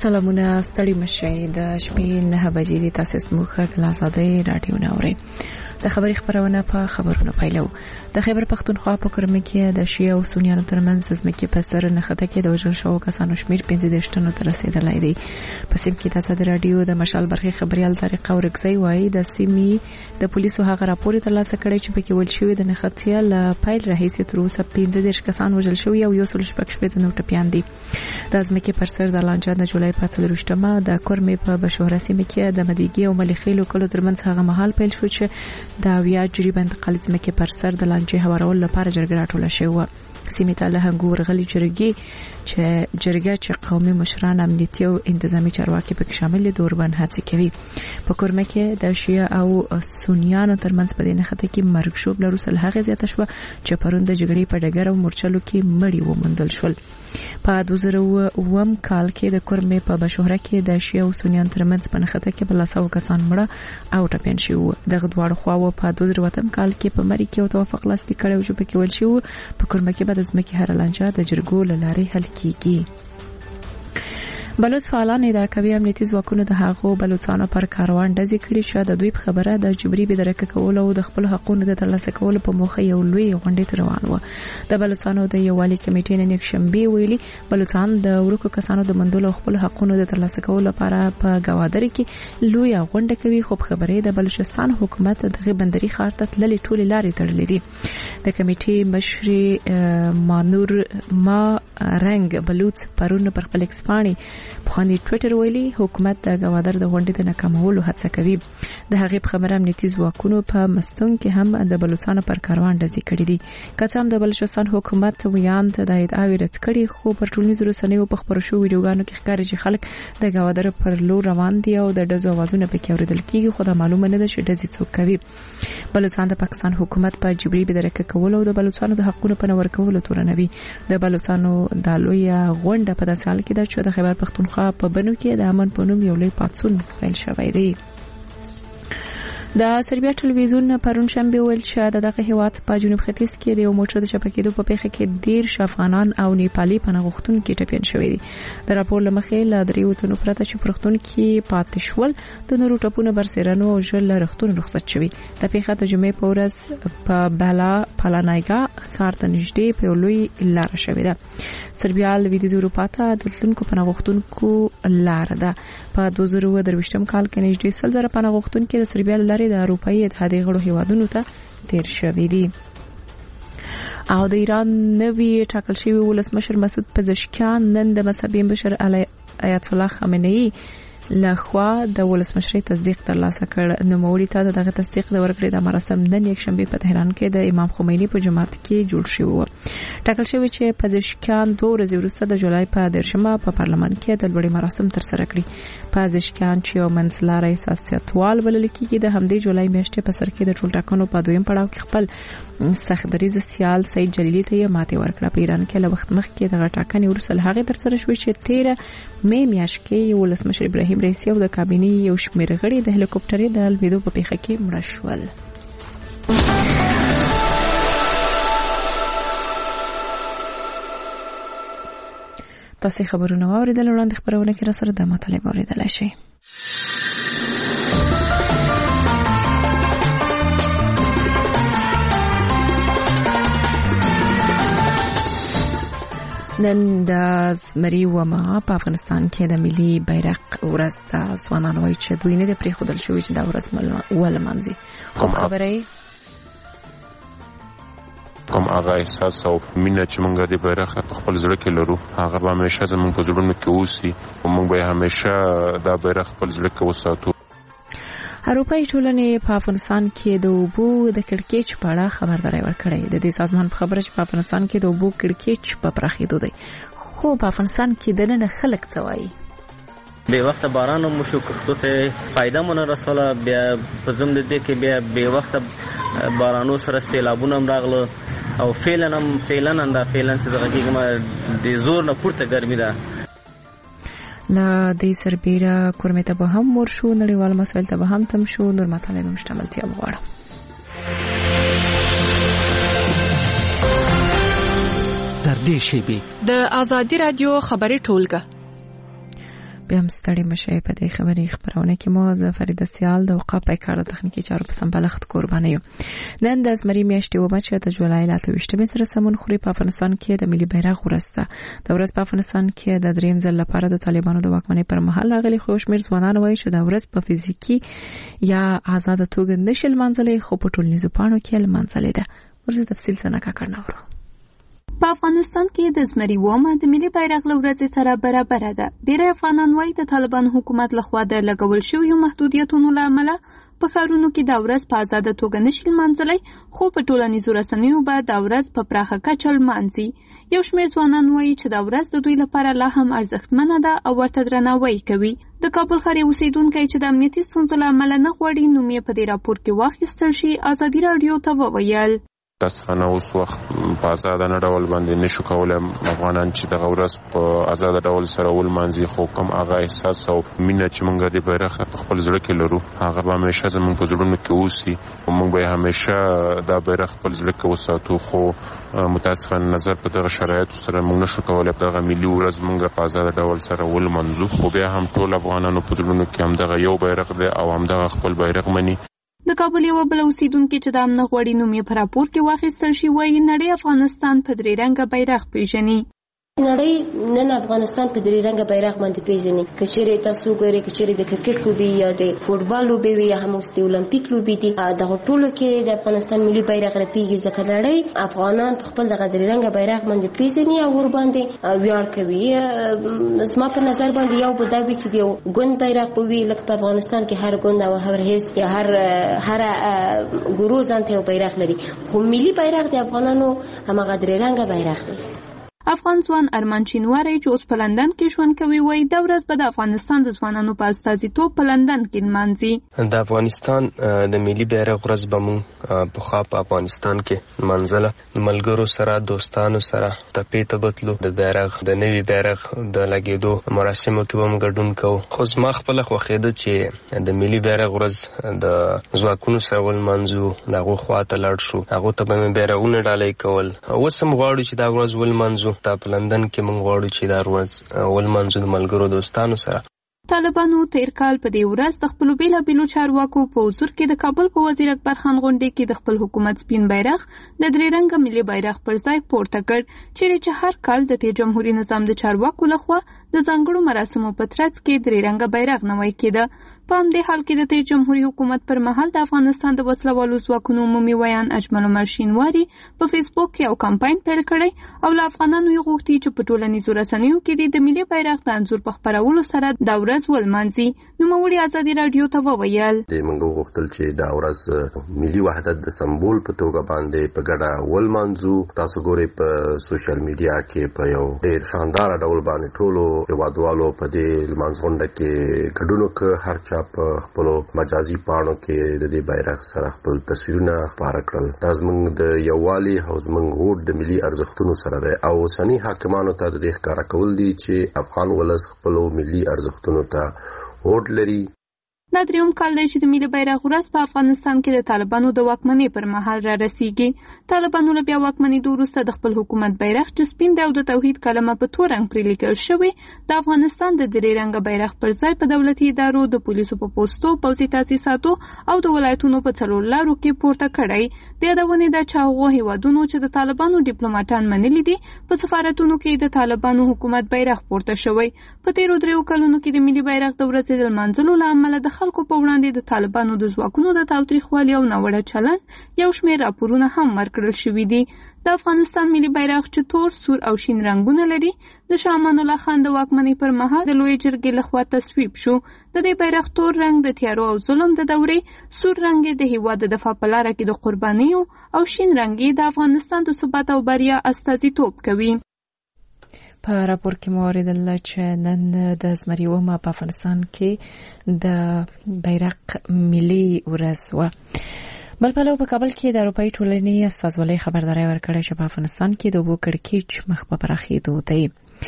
سلامونه ستړي مشئ د شپې 9 بجې د تاسو سموخه کلاساده رادیو ناوري د خبري خبرونه په خبرونه پیلو د خیبر پختونخوا په کرمه کې د شیعه او سنیانو ترمنځ ځمکې په سر نخته کې د وژل شوو کسانو شمیر 15 تنو ته رسیدلی دی په سیم کې تاسو د رادیو د مشال برخي خبريال طریق اورګزی وایي د سیمې د پولیسو هغه راپور ترلاسه کړی چې پکې ول شوی د نخته ل پایل رئیس تر اوسه 15 کسان وژل شوی او یو سل شپږ نو ټپيان دي د ځمکې پر سر د لانجه د جولای په 3 د کرمه په بشوره سیمه کې د مدیګي او ملخیلو کلو ترمنځ هغه محل پیل شو چې دا ویا جریبه انتقال ځمکې پر سر د لانجه هوارول لپاره جرګه راټوله شوه سیمه ته له هنګور غلي جرګه چې قومي مشران امنیتي او انتظامی چارواکي پکې شامل دي د اوربان هڅه کوي په کرمه کې د شیعه او سنیانو ترمنځ په دې نخته کې مرګ شوب لروسل هغه زیاته شو چې پروند د جګړې په ډګر او مورچلو کې مړی ومندل شول په 2009 کال کې د کرمه په بشوره کې د شیعه او سنیانو ترمنځ په نخته کې بل څو کسان مړه او ټپيان شو دغه دواړو خواو په 2008 کال کې په مری کې توافق لاسلیک کړو چې پکې ول شو په کرمه کې د ځمکې هر لانجه د جرګو لارې حل کیږي بلوچ فعالان ادعا کوي امنیتي ځواکونو د هغو بلوچستانو پر کاروان ډزې کړې چې د دوی په خبره د جبري بدرکه کول او د خپل حقوقو د ترلاسه کولو په موخه یو لوی غونډه روان و د بلوچستانو د یووالي کمیټې نن یک شنبه ویلي بلوچستان د ورکو کسانو د مندول او خپل حقوقو د ترلاسه کولو لپاره په گوادر کې لوی غونډه کوي خو خبره د بلوچستان حکومت دغه بندري خار ته تللې ټولې لارې تړلې دي د کمیټې مشر مانور ما رنگ بلوچ پرون پر خپل ایکسپانی په ټوئیټر ویلي حکومت د گوادر د غونډې د ناکامولو هڅه کوي د هغې په خبره امنیتي ځواکونو په مستون کې هم د بلوچستان پر کاروان ډزې کړې دي که هم د بلوچستان حکومت ویاند د ادعاوې رد کړي خو پر ټولنیزو رسنیو په خبرو شو ویډیوګانو کې ښکاري چې خلک د گوادر پر لور روان دي او د ډزو اوازونه پکې اوریدل کیږي خو دا معلومه نه ده چې ډزې څوک کوي بلوچستان د پاکستان حکومت په جبري بدرکه کول او د بلوچستان د حقوقو په نور کولو تورنوي د بلوچستان د لوی غونډه په داسې حال کې ده چې د خیبر پختونخوا په بنو کې د امن په نوم یو لوی پاتسون پیل شوی دی د سربیا ټلویزیون پرون شنبه ویل چې دغه هیواد په جنوب ختیځ کې د یو موټر د شپکېدو په پیښه کې ډیر افغانان او نیپالي پناهغښتون کې ټپيان شوي دي د راپور لمخې لا دریو تنو پرته چې پرختون کې پاتې شول د نورو ټپونو برسېرانو او ژل رختون رخصت شوي د پیښه د جمعې په ورځ په بلا پلانایګا ښار ته نږدې په لوی لار شوې ده سربیا لویدیځ اروپا ته د تلونکو پناهغښتونکو لار ده په 2023 کال کې نږدې 100,000 پناهغښتونکو د سربیا لارې د اروپאי اتحادیه غړو هیوادونو ته تیر شوي دي او د ایران نوی ټاکل شوی ولسمشر مسعود پزشکیان نن د مذهبي مشر آیت الله خامنه‌ای لخوا د ولسمشری تصدیق ترلاسه کړ نو موري ته دغه تصدیق د ورکړې د مراسم نن یک شنبه په تهران کې د امام خمینی په جماعت کې جوړ شو ټاکل شوی چې پزشکیان 2 ورځې وروسته د جولای په 10 په پارلمان کې د لوړې مراسم تر سره کړي پزشکیان چې یو منځلاري سیاستوال بلل کېږي د همدې جولای میاشتې په سر کې د ټول ټاکنو په دویم پړاو کې خپل سختدریز سیال سید جلیلی ته ماته ورکړه په ایران کې له وخت مخکې دغه ټاکنې وروسته هغه تر سره شوې چې 13 مې میاشت کې ولسمشر ابراهیم رئیسی او د کابینې یو شمېر غړي د هلیکوپټرې د الویدو په پیښه کې مړه شول تاسو خبرونه واوریدل وړاندې خبرونه کې را سره د مطالب اوریدل شي نن د زمري وما په افغانستان کې د ملي بیرغ ورځ د ځوانانو وایي چې دوی نه د پریښودل شوی چې دا ورځ ولمانځي خو خبرې کوم هغه احساس او مینه چې موږ د بیرغ په خپل زړه کې لرو هغه به همیشه زموږ په زړونو کې اوسي او موږ به همیشه دا بیرغ خپل زړه کې وساتو اروپאי ټولنې په افغانستان کې د اوبو د کړکېچ په اړه خبرداري ورکړې د دې سازمان په خبره چې په افغانستان کې د اوبو کړکېچ په پراخېدو دی خو په افغانستان کې د نن خلک څه وایي به وخت باران مو شو کښتو ته فائدہ مون رسوله بیا په زم دې کې بیا به وخت بارانو سره سیلابونه راغله او فعلا چې زغ کېږم د زور نه پورته ګرمي ده لا دې سربېره کورمه ته به هم ورشو نړیوال مسایل ته به هم تم شو نور مطالب مشتملتیا وغواړم تر دې شی به د ازادي رادیو خبري ټولګه بیا هم ستړي مشئ په دې خبري خبرونه کې مو زه فریده سیال د وقا پیکار د تخنیکی چارو په سمبالښت قربانه یم. نن د زمري میاشتې و چې د جولای ل 28 سره سمون خوري په افغانستان کې د ملي بیرغ ورسته د ورځ په افغانستان کې د دریم ځل لپاره د طالبانو د واکمنۍ پر مهال راغلي خو شمیر ځوانان وایي چې د ورځ په فزیکی یا آزاد توګه نشل منځلې خو په ټولنیزو پاڼو کې لمنځلې ده. ورته تفصیل څنګه کړناورو. په افغانستان کې د زمري ومه د ملي بیرغ له ورځې سره برابر ده. ډېری افغانان وایي د طالبان حکومت لخوا د لګول شویو محدودیتونو له امله په ښارونو کې د ورځ په آزاده توګه نشي لمانځلی، خو په ټولنیزو رسنیو به د ورځ په پراخه کچه لمانځي. یو شمېر ځوانان وایي چې د ورځ د دوی لپاره لا هم ارزښتمنه ده او ورته درناوی کوي. د کابل ښار یو اوسیدونکی چې د امنیتي ستونزو له امله نه غواړي نوم یې په دې راپور کې واخیستل شي ازادي راډیو ته وویل. متاسفانه اوس وخت په آزاده ډول باندې نشو کولای افغانان چې دغه ورځ په آزاده ډول سره ولمانځي، خو کوم هغه احساس او مینه چې موږ د بیرغ په خپل زړه کې لرو هغه به همیشه زموږ په زړونو کې اوسي او موږ به همیشه دا بیرغ خپل زړه کې وساتو. خو متاسفانه نظر په دغه شرایطو سره موږ نشو کولای دغه ملي ورځ موږ په آزاده ډول سره ولمانځو، خو بیا هم ټول افغانانو په زړونو کې هم دغه یو بیرغ دی او هم دغه خپل بیرغ مني. د کابل یو بل اوسیدونکو چې د امن غوړي نوم یې په راپور کې واخیستل شي وایي نړۍ افغانستان په درې رنګه بیرغ پیژني. نړۍ نن افغانستان په درې رنګه بیرغ باندې پیژني. کچېرې تاسو ګورئ کچېرې د کرکټ لوبي یا د فوټبال لوبي وي یا هم اوس د اولمپیک لوبي دي، دغه ټولو کې د افغانستان ملي بیرغ رپیږي ځکه نړۍ افغانان په خپل دغه درې رنګه بیرغ باندې پیژني او ور باندې ویاړ کوي. زما په نظر باندې یو به دا وي چې یو ګوند بیرغ به وي لکه په افغانستان کې هر ګوند او هر حزب یا هر ګروه ځانته یو بیرغ لري، خو ملي بیرغ د افغانانو همغه درې رنګه بیرغ دی. افغان ځوان ارمان چینواری چې اوس په لندن کې ژوند کوي وایي دا ورځ به د افغانستان د ځوانانو په استازیتوب په لندن کې لمانځي. د افغانستان د ملي بیرغ ورځ به موږ پخوا په افغانستان کې لمانځله. ملګرو سره دوستانو سره تپې ته بتلو، د بیرغ د نوي بیرغ د لګېدو مراسمو کې به موږ ګډون کوو. خو زما خپله خوښېده چې د ملي بیرغ ورځ د ځواکونو سره ولمانځو، د هغو خوا ته لاړ شو، هغو ته به مې بیرغونه ډالۍ کول. اوس هم غواړو چې دا ورځ ولمانځو. دا په لندن کې موږ غواړو چې دا ورځ ولمانځو د ملګرو دوستانو سره. طالبانو تیر کال په دې ورځ د خپل بیلابیلو چارواکو په حضور کې د کابل په وزیر اکبر خان غونډې کې د خپل حکومت سپین بیرغ د درې رنګه ملي بیرغ پر ځای پورته کړ، چیرې چې هر کال د تیر جمهوریت نظام د چارواکو لخوا د ځانګړو مراسمو په ترڅ کې درې رنګه بیرغ نوی کېده. په همدې حال کې د تیر جمهوریت حکومت پر مهال د افغانستان د وسلوالو ځواکونو عمومي ویان اجمل عمر شینواری په فیسبوک کې یو کمپاین پیل کړی او له افغانانو یې غوښتي چې په ټولنیزو رسنیو کې د ملي بیرغ د انځور په خپرولو سره دا ورځ ولمانځي. نوموړي ازادي راډیو ته وویل موږ غوښتل چې دا ورځ ملي وحدت د سمبول په توګه باندې په ګډه ولمانځو. تاسو ګورئ په سوشل میډیا کې په یو ډېر شاندار ډول باندې ټولو هیوادوالو په دې لمانځ غونډه کې ګډون وکړ. هر چا په خپلو مجازي پاڼو کې د دې بیرغ سره خپل تصویرونه خپاره کړل. دا زموږ د یووالي او زموږ هوډ د ملي ارزښتونو سره دی او اوسني حاکمانو ته د دې ښکاره کول دي چې افغان ولس خپلو ملي ارزښتونو ته هوډ لري. دا درېیم کال دی چې د ملي بیرغ ورځ په افغانستان کې د طالبانو د واکمنۍ پر مهال را رسیږي. طالبانو له بیا واکمنېدو وروسته د خپل حکومت بیرغ چې سپین دی او د توحید کلمه په تور رنګ پرې لیکل شوې د افغانستان د درې رنګه بیرغ پر ځای په دولتي ادارو، د پولیسو په پوستو، پوځي تاسیساتو او د ولایتونو په څلور لارو کې پورته کړی. د یادونې ده چې هغو هیوادونو چې د طالبانو ډیپلوماټان منلي دي په سفارتونو کې د طالبانو حکومت بیرغ پورته شوی. په تیرو دریو کلونو کې د ملي بیرغ د ورځې د لمانځلو له امله د خلکو په وړاندې د طالبانو د ځواکونو د تاوتریخوالي او ناوړه چلند یو شمېر راپورونه هم ورکړل شوي دي. د افغانستان ملي بیرغ چې تور، سور او شین رنګونه لري د شاه امان الله خان د واکمنۍ پر مهال د لویې جرګې لخوا تصویب شو. د دې بیرغ تور رنګ د تیارو او ظلم د دورې، سور رنګ د هیواد د دفاع په لاره کې د قربانیو او شین رنګ د افغانستان د ثبات او بریا استازیتوب کوي. په راپور کې مو اوریدل چې نن د زمري ومه په افغانستان کې د بیرغ ملي ورځ وه. بل پلو په کابل کې د اروپایي ټولنې استازولۍ خبرداری ورکړې چې په افغانستان کې د اوبو کړکېچ مخ په پراخېدو دی.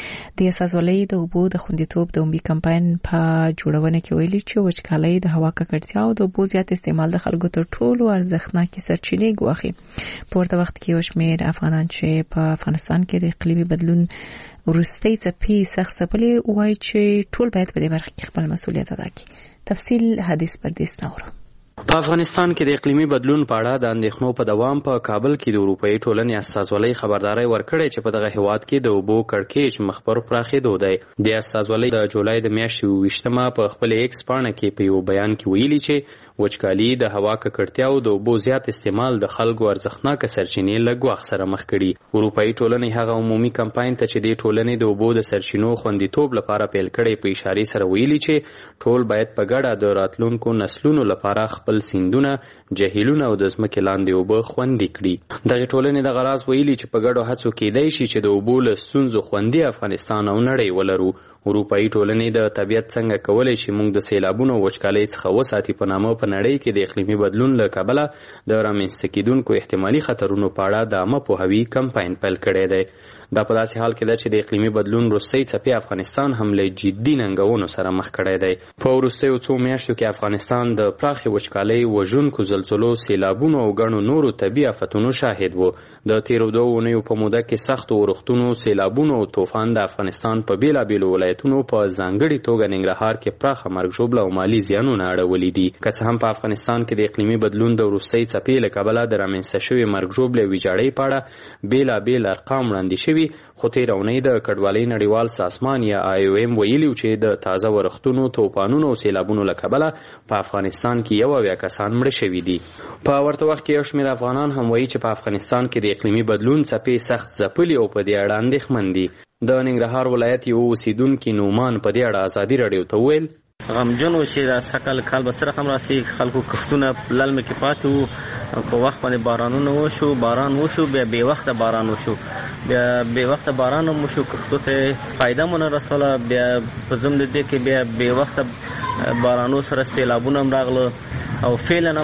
د اساسولۍ د اوبو د خوندیتوب د عمومي کمپاین په جوړونه کې ویلي چې وچکالۍ د هوا ککړتیا او د اوبو زیات استعمال د خلکو تر ټولو ارزښتناکې سرچینې ګواښي. په ورته وخت کې یو شمېر افغانان چې په افغانستان کې د اقلیمي بدلون وروستۍ څپې سخت ځپلې وایي چې ټول باید په دې برخه کې خپل مسؤلیت ادا کړي. تفصیل حدیث پردیس نورو. په افغانستان کې د اقلیمي بدلون په اړه د اندېښنو په دوام په کابل کې د اروپאי ټولنې استازولۍ خبرداري ورکړې چې په دغه هیواد کې د اوبو کړکېچ مخبر پراخېدو دی. د استازولۍ د جولای د میاشتې 28 په خپل ایکس پاڼه کې په یو بیان کې ویلي چې وچکالي د هوا ککړتیا او د اوبو زیات استعمال د خلکو ارزښتناکه سرچینې له ګواښ سره مخ کړي. اروپאי ټولنې هغه عمومي کمپاین ته چې د ټولنې د اوبو د سرچینو خوندیتوب لپاره پیل کړي په اشاره سره ویلي چې ټول باید په ګډه د راتلونکو نسلونو لپاره خپل سیندونه، جهیلونه او د ځمکې لاندې اوبه خوندي کړي. دغه ټولنې د غراض ویلي چې په ګډو هڅو کېدای شي چې د اوبو له ستونزو خوندي افغانستان او نړۍ ولرو. اروپאי ټولنې د طبیعت څنګه کولای شي موږ د سیلابونو او وچکالۍ څخه وساتي په نامه په نړۍ کې د اقلیمي بدلون له کبله د رامنځته کېدونکو احتمالي خطرونو په اړه د عامه پوهاوي کمپاین پیل کړی دی. دا په داسې حال کې ده چې د اقلیمي بدلون وروستۍ څپې افغانستان هم له جدي ننګونو سره مخ کړی دی. په وروستیو څو میاشتو کې افغانستان د پراخې وچکالۍ، وژونکو زلزلو، سیلابونو او ګڼو نورو طبیعي آفتونو شاهد و. د تیرو 2 اونیو په موده کې سختو اورښتونو، سیلابونو او طوفان د افغانستان په بیلابیلو ولایتونو په ځانګړي توګه ننګرهار کې پراخه مرګ ژوبله او مالي زیانونه اړولي دي. که څه هم په افغانستان کې د اقلیمي بدلون د وروستۍ څپې له کبله د رامنځته شوې مرګ ژوبلې ویجاړۍ په اړه بیلابیل ارقام وړاندې شوي، خو تېره اونۍ د کډوالۍ نړیوال سازمان یا IOM ویلي چې د تازه ورښتونو، طوفانونو او سیلابونو له کبله په افغانستان کې 71 کسان مړه شوي دي. په ورته وخت کې یو شمېر افغانان هم وایي چې په افغانستان کې د اقلیمي بدلون څپې سخت ځپلي او په دې اړه اندېښمن دي. د ننګرهار ولایت یو اوسیدونکي نومان په دې اړه ازادي راډیو ته وویل غمجن و چې دا سکل کال به سره هم راسي، خلکو کښتونه للمه کې پاتې وو، په وخت باندې باران وشو، بیا بې وخته باران وشو، بیا بې وخته باران هم وشو، کښتو ته فایده مو نه رسوله. بیا په ضمن د دې کې بیا بې وخته بارانو سره سیلابونه هم راغله او فعلا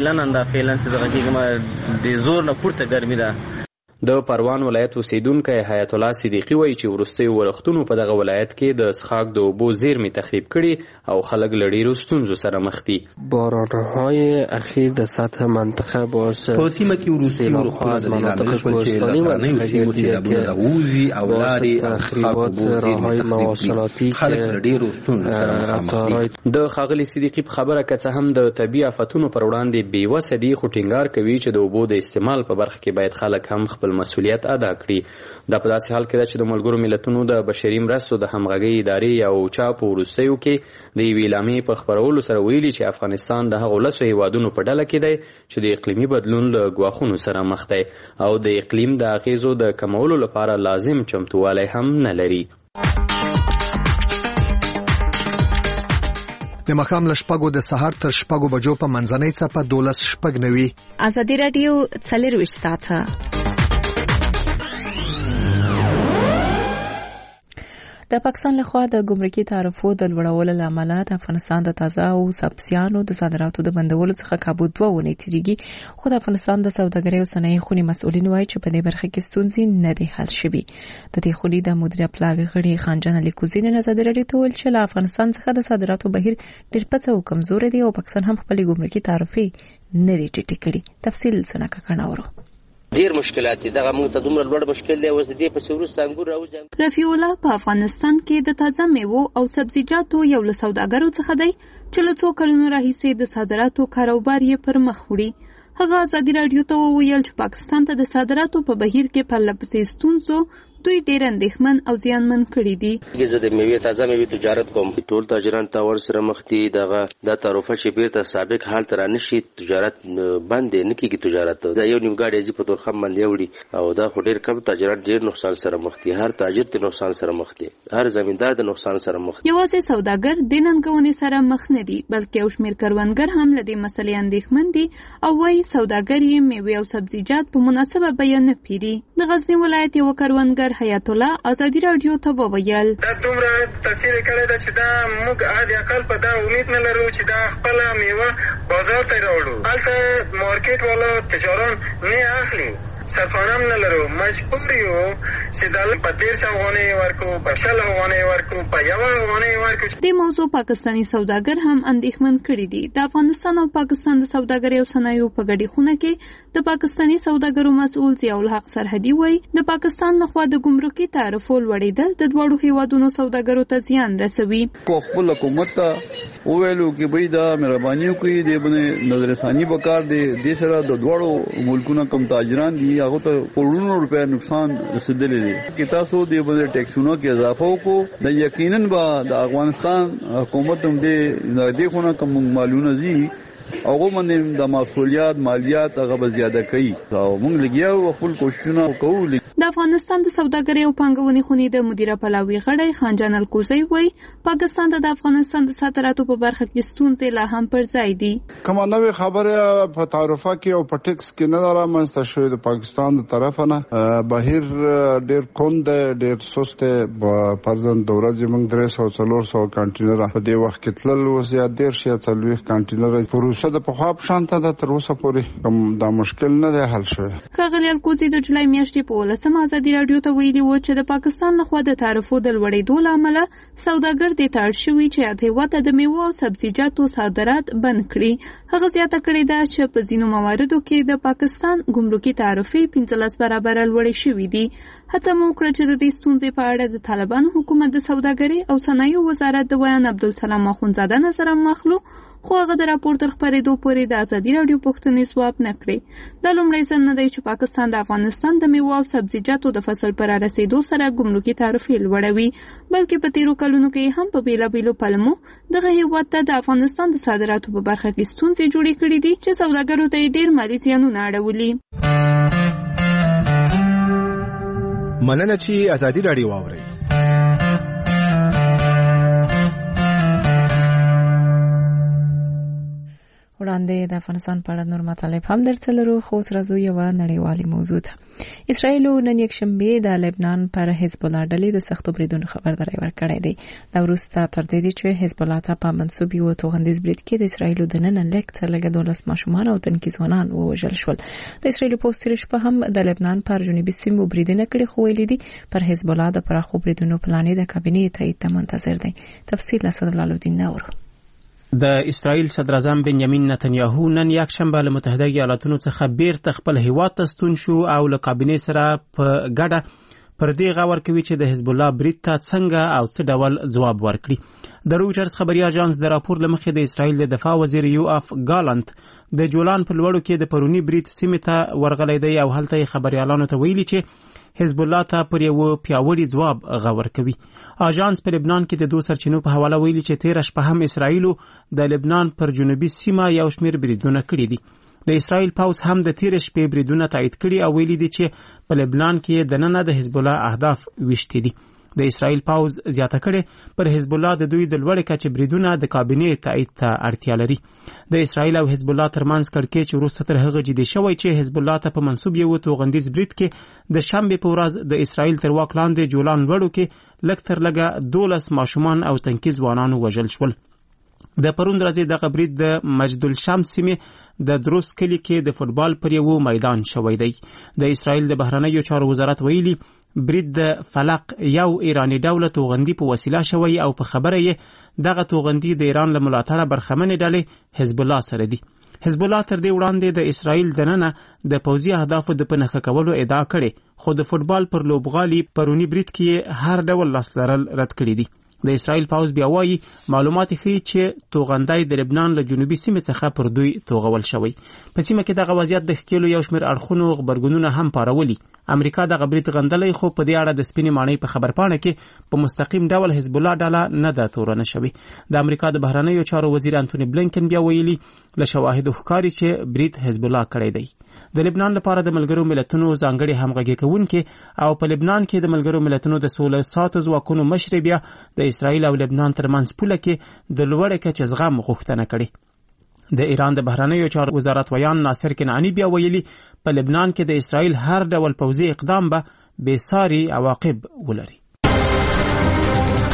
چې زه غږیږم د زور نه پورته ګرمي ده. د پروان ولایت اوسیدونکی حیات الله صدیقی وایي چې وروستیو ورښتونو په دغه ولایت کې د څښاک د اوبو زیرمې تخریب کړي او خلک له ډېرو ستونزو سره مخ دي. بارانهای اخیر در سطح منطقه باعث سیلاب‌ها از مناطق کوهستانی منتقل گردیده که باعث تخریبات راههای مواصلاتی د ښاغلي صدیقي په خبره که څه هم د طبیعي آفتونو پر وړاندې بېوسه دي، خو ټینګار کوي چې د اوبو د استعمال په برخه کې باید خلک هم خپل مسؤلیت ادا کړي. دا په داسې حال کې ده چې د ملګرو ملتونو د بشري مرستو د همغږۍ ادارې یا اوچا په وروستیو کې د یوې اعلامیې په خپرولو سره ویلي چې افغانستان د هغو 10 هیوادونو په ډله کې دی چې د اقلیمي بدلون له ګواښونو سره مخ دی او د اقلیم د اغیزو د کمولو لپاره لازم چمتووالی هم نه لري. د مخام له شپږو د سهار تر 6 بجو په منځنۍ څپه 12:09. ازادي راډیو 24 ساعته. د پاکستان لخوا د ګمرکي تعرفو د لوړولو له امله د افغانستان د تازه او سبزیانو د صادراتو د بندولو څخه کابو 2 ونې تیریږي، خو د افغانستان د سوداګرۍ او صنایع خونې مسؤلین وایي چې په دې برخه کې ستونزې نه دي حل شوي. د دې خونې د مدیریت پلاوي غړي خانجان لیکوزین ازادي راډیو ته ویل چې له افغانستان څخه د صادراتو بهیر ډېر پڅه او کمزوري دی او پاکستان هم خپل ګمرکي تعرفې نه دي ټیټې کړي. تفصیل سنکه کڼاورو. ډیر مشکلات دي، دغه موږ ته دومره لوړ مشکل دی. اوس دې په سورست انګور راوځي. رفیع الله په افغانستان کې د تازه میوو او سبزیجاتو یو له سوداګرو څخه دی چې له څو کلونو راهیسې د صادراتو کاروبار یې پر مخ وړي. هغه ازادي راډیو ته وویل چې پاکستان ته د صادراتو په بهیر کې پرله پسې ستونزو دوی ډېر اندېښمن او زیانمن کړي دي. زه د میوې تازه میوې تجارت کوم، ټول تاجران تاور سره مخ دي. دغه د تعرفه چې بیرته سابق حال ته رانشي، تجارت بند نه کیږي. تجارت دا یو نیم ګاډي چې په تور خم باندې وړي او دا خو ډېر کم تاجران ډېر نقصان سره مخ دي. هر تاجر د نقصان سره مخ دي، هر زمیندار د نقصان سره مخ دي. یوازې سوداګر د ننګونې سره مخ نه دي، بلکې یو شمېر کروندګر هم له دې مسلې اندېښمن دي او وايي سوداګر یې میوې او سبزیجات په مناسبه بیه نه پیري. د غزنی ولایت یو کروندګر حیات الله ازادي راډیو ته وویل دا دومره تاثیر کړی دا چې دا موږ عادي عقل په دا امید نه لرو چې دا خپل میوه بازار ته راوړو. هلته مارکیټ والا تجاران نه اخلي سرپانم نه لرو، مجبور یو چې د په 13 افغانۍ ورکو، په 60 افغانۍ ورکو، په 1 افغانۍ ورکو. د موضوع پاکستانی سوداګر هم اندېښمن کړي دي. د افغانستان او پاکستان د سوداګرۍ او صنایعو په ګډې خونه کې د پاکستانی سوداګرو مسؤل ضیاء الحق سرحدي وایي د پاکستان لخوا د ګمرکي تعرفو لوړېدل د دواړو هیوادونو سوداګرو ته زیان رسوي. کو خپل حکومت ته وویلو کې به دا مهرباني وکړي د باندې نظر ثاني وکړ د سره د دواړو ملکونو کوم تاجران دي هغه ته کروڑونو روپیا نقصان رسیدلی دی. کې تاسو د باندې ټیکسونو کې اضافه وکړو د یقینا به د افغانستان حکومت هم د خونه کوم مالونه زی هغه باندې د مسؤلیت مالیات هغه زیاده کوي او موږ لګیاو خپل کوششونه کوو. د افغانستان د سوداګرۍ او پانګونې خونې د مدیره پلاوي غړی خانجان الکوزی وایي پاکستان د افغانستان د صادراتو په برخه کې ستونزې لا هم پر ځای دي. کومه نوې خبره په تعرفه کې او په ټیکس کې نه رامنځته شوې د پاکستان د طرفه نه بهیر ډېر کند ډېر سست پرځن د ورځې موږ 300-400 کانټینر په دې وخت کې تلل او زیات 140 کانټینر پروسه د په خاپ شانته د تر اوسه پورې کوم دا مشکل نه دی حل شوی. ښاغلی الکوزی د جولای میاشتې په 19 ازادي راډیو ته ویلي و چې د پاکستان لخوا د تعرفو د لوړېدو له امله سوداګر دې ته اړ شوي چې یاد هېواد ته د میوو او سبزیجاتو صادرات بند کړي. هغه زیاته کړې ده چې په ځینو مواردو کې د پاکستان ګمرکي تعرفې 15 برابره لوړې شوي دي. هڅه مو وکړه چې د دې ستونزې په اړه د طالبانو حکومت د سوداګرۍ او صنایعو وزارت د بیان عبدالسلام اخوندزاده نظر واخلو خو هغه د راپور تر خپرېدو پورې د ازادي راډیو پوښتنې ځواب نه کړې. دا لومړی ځل نه دی چې پاکستان د افغانستان د میوو او سبزیجاتو د فصل پر رسیدو سره ګمرکي تعرفې لوړوي بلکې په تیرو کلونو کې هم په بیلابیلو پلمو دغه هیواد ته د افغانستان د صادراتو په برخه کې ستونزې جوړې کړې دي چې سوداګرو ته یې ډېر مالي زیانونه اړولي. مننه چې ازادي راډیو واورئ. وړاندې د افغانستان په اړه نور مطالب هم درته لرو خو اوس راځو یوه نړیوالې موضوع ته. اسرائیل نن یکشنبه د لبنان پر حزب الله ډلې د سختو بریدونو خبرداری ورکړې ده. دا وروسته تر دې چې حزب الله ته په منسوب یو توغندیز برید کې د اسرائیل د نن لږ 12 ماشومان او تنکي ځوانان ووژل شول. د اسرائیل پوسټ شپه هم د لبنان پر جنوبي سیمو بریدونه کړي خو ویلي دي پر حزب الله د پراخو بریدونو پلان د کابینې تایید ته منتظر دی. تفصیل اسد الله الدین نور. د اسرائیل صدر اعظم بنیامین نتنیاهو نن یکشنبه له متحده ایالاتونو څخه بیرته خپل هیواد ته ستون شو او له کابینې سره په ګډه پر دې غور کوي چې د حزب الله برید ته څنګه او څه ډول ځواب ورکړي. د رویټرز خبري اژانس د راپور له مخې د اسرائیل د دفاع وزیر یوآف ګالانت د جولان په لوړو کې د پرونی برید سیمې ته ورغلی دی او هلته یې خبريالانو ته ویلي چې حزب الله ته پر یو پیاوړي ځواب غور کوي. اژانس په لبنان کې د دوه سرچینو په حواله ویلي چې 13 شپه هم اسرائیل د لبنان پر جنوبي سیمه یو شمېر بریدونه کړي دي. د اسرائیل پوځ هم د 13 شپې بریدونه تایید کړي او ویلي دي چې په لبنان کې د نن د حزب الله اهداف وشتي دي. د اسرائیل پوځ زیاته کړي پر حزب الله د دوی د لوړې کچې بریدونه د کابینې تایید ته اړتیا لري. د اسرائیل او حزب الله ترمنځ کړکېچ وروسته تر هغه جدي شوی چې حزب الله ته په منسوب یو توغندیز برید کې د شنبه په ورځ د اسرائیل تر واک لاندې جولان لوړو کې لږ تر لږه 12 ماشومان او تنکي ځوانان وژل شول. د پرون ورځې دغه برید د مجد الشمس سیمې د دروس کلي کې د فوتبال پر یو میدان شوی دی. د اسرائیل د بهرنیو چارو وزارت ویلي برید د فلق یو ایرانی دولت توغندي په وسیله شوی او په خبره یې دغه توغندي د ایران له ملاتړه برخمنې ډلې حزب الله سره دي. حزب الله تر دې وړاندې د اسرائیل دننه د پوځي اهدافو د پنهخه کولو ادعا کړې خو د فوتبال پر لوبغالي پرونی برید کې هر ډول لاس لرل رد کړي دي. د اسرائیل پوځ بیا وایي معلومات ښیي چې توغندی د لبنان له جنوبي سیمې څخه پر دوی توغول شوی. په سیمه کې دغه وضعیت د ښکېلو یو شمېر اړخونو غبرګونونه هم پارولي. امریکا دغه برید غندلی خو په دې اړه د سپینې ماڼۍ په خبرپاڼه کې په مستقیم ډول حزب الله ډله نه ده تورنه شوې. د امریکا د بهرنیو چارو وزیر انټونی بلینکن بیا ویلي له شواهدو ښکاري چې برید حزب الله کړی دی. د لبنان لپاره د ملګرو ملتونو ځانګړي همغږي کوونکي او په لبنان کې د ملګرو ملتونو د سوله ساتو ځواکونو مشر بیا د اسرائیل او لبنان ترمنځ پوله کې د لوړې کچې زغم غوښتنه کړې. د ایران د بهرنیو چارو وزارت ویان ناصر کنعانی بیا ویلي په لبنان کې د اسرائیل هر ډول پوځي اقدام به بېساري عواقب ولري.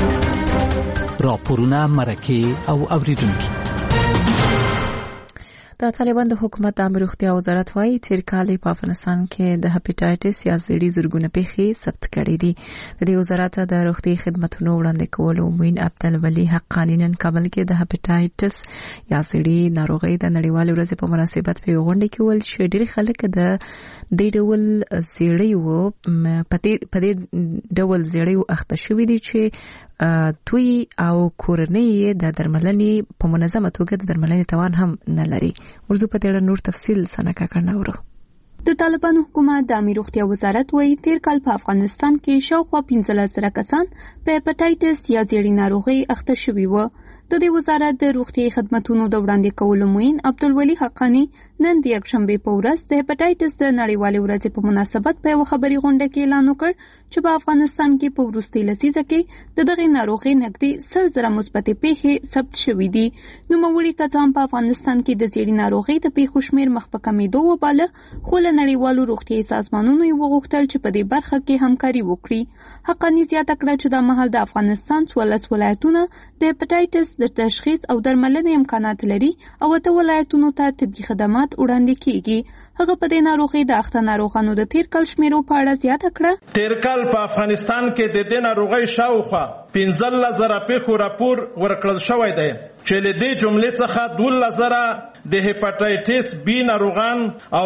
راپورونه مرکه او اوریدونکي د طالبان د حکومت د عامه روغتیا وزارت وايي تیر کال په افغانستان کې د هپاتایټس یا زړی زورګونه پیښې ثبت کړي دي. د دې وزارت د روغتي خدماتو وړاندې کولو موین عبدالولي حقانی نن کابل کې د هپاتایټس یا زړی ناروغي د نړیوال ورځ په مناسبت په غونډه کې ول چې ډېر خلک د دې ډول زړی وو په دې ډول زړی اخته شوی دي چې توی او کورنۍ د درملنې په منظمه توګه د درملنې توان هم نه لري. ورزو په دې نور تفصیل سنکا کړناورو. د طالبانو حکومت د امیر روغتیا وزارت وایي تیر کال په افغانستان کې شاوخوا 15,000 کسان په هپاتایټس یا زړی ناروغي اخته شوي وو. د دې وزارت د روغتي خدماتو د وړاندې کولو موین عبدالولي حقانی نن د یکشنبه په ورځ د هپاتایټس د نړیوالې ورځې په مناسبت په یو خبري غونډه کې اعلان وکړ چې په افغانستان کې په وروستي لسیزه کې د دغه ناروغي نږدې 100,000 مثبت پیښې ثبت شوې دي. نوموړي کسان په افغانستان کې د زړی ناروغي د پیښو شمیر مخ په کمیدو وباله، خو له نړیوالو روغتي سازمانونو یې وغوښتل چې په دې برخه کې همکاري وکړي. حقانی زیاته کړه چې د مهال د افغانستان 14 ولایتونه د هپاتایټس د تشخیص او درملنې امکانات لري او 8 ولایتونو ته طبي خدمات وړاندې کیږي. هغه په دې ناروغي د اخته ناروغانو د تیر کال شمیرو په اړه زیاته کړه. تیر کال په افغانستان کې د دې ناروغي شاوخوا 15,000 پیښو راپور ورکړل شوی دی چې له دې جملې څخه 12,000 د هپاتایټس بی ناروغان او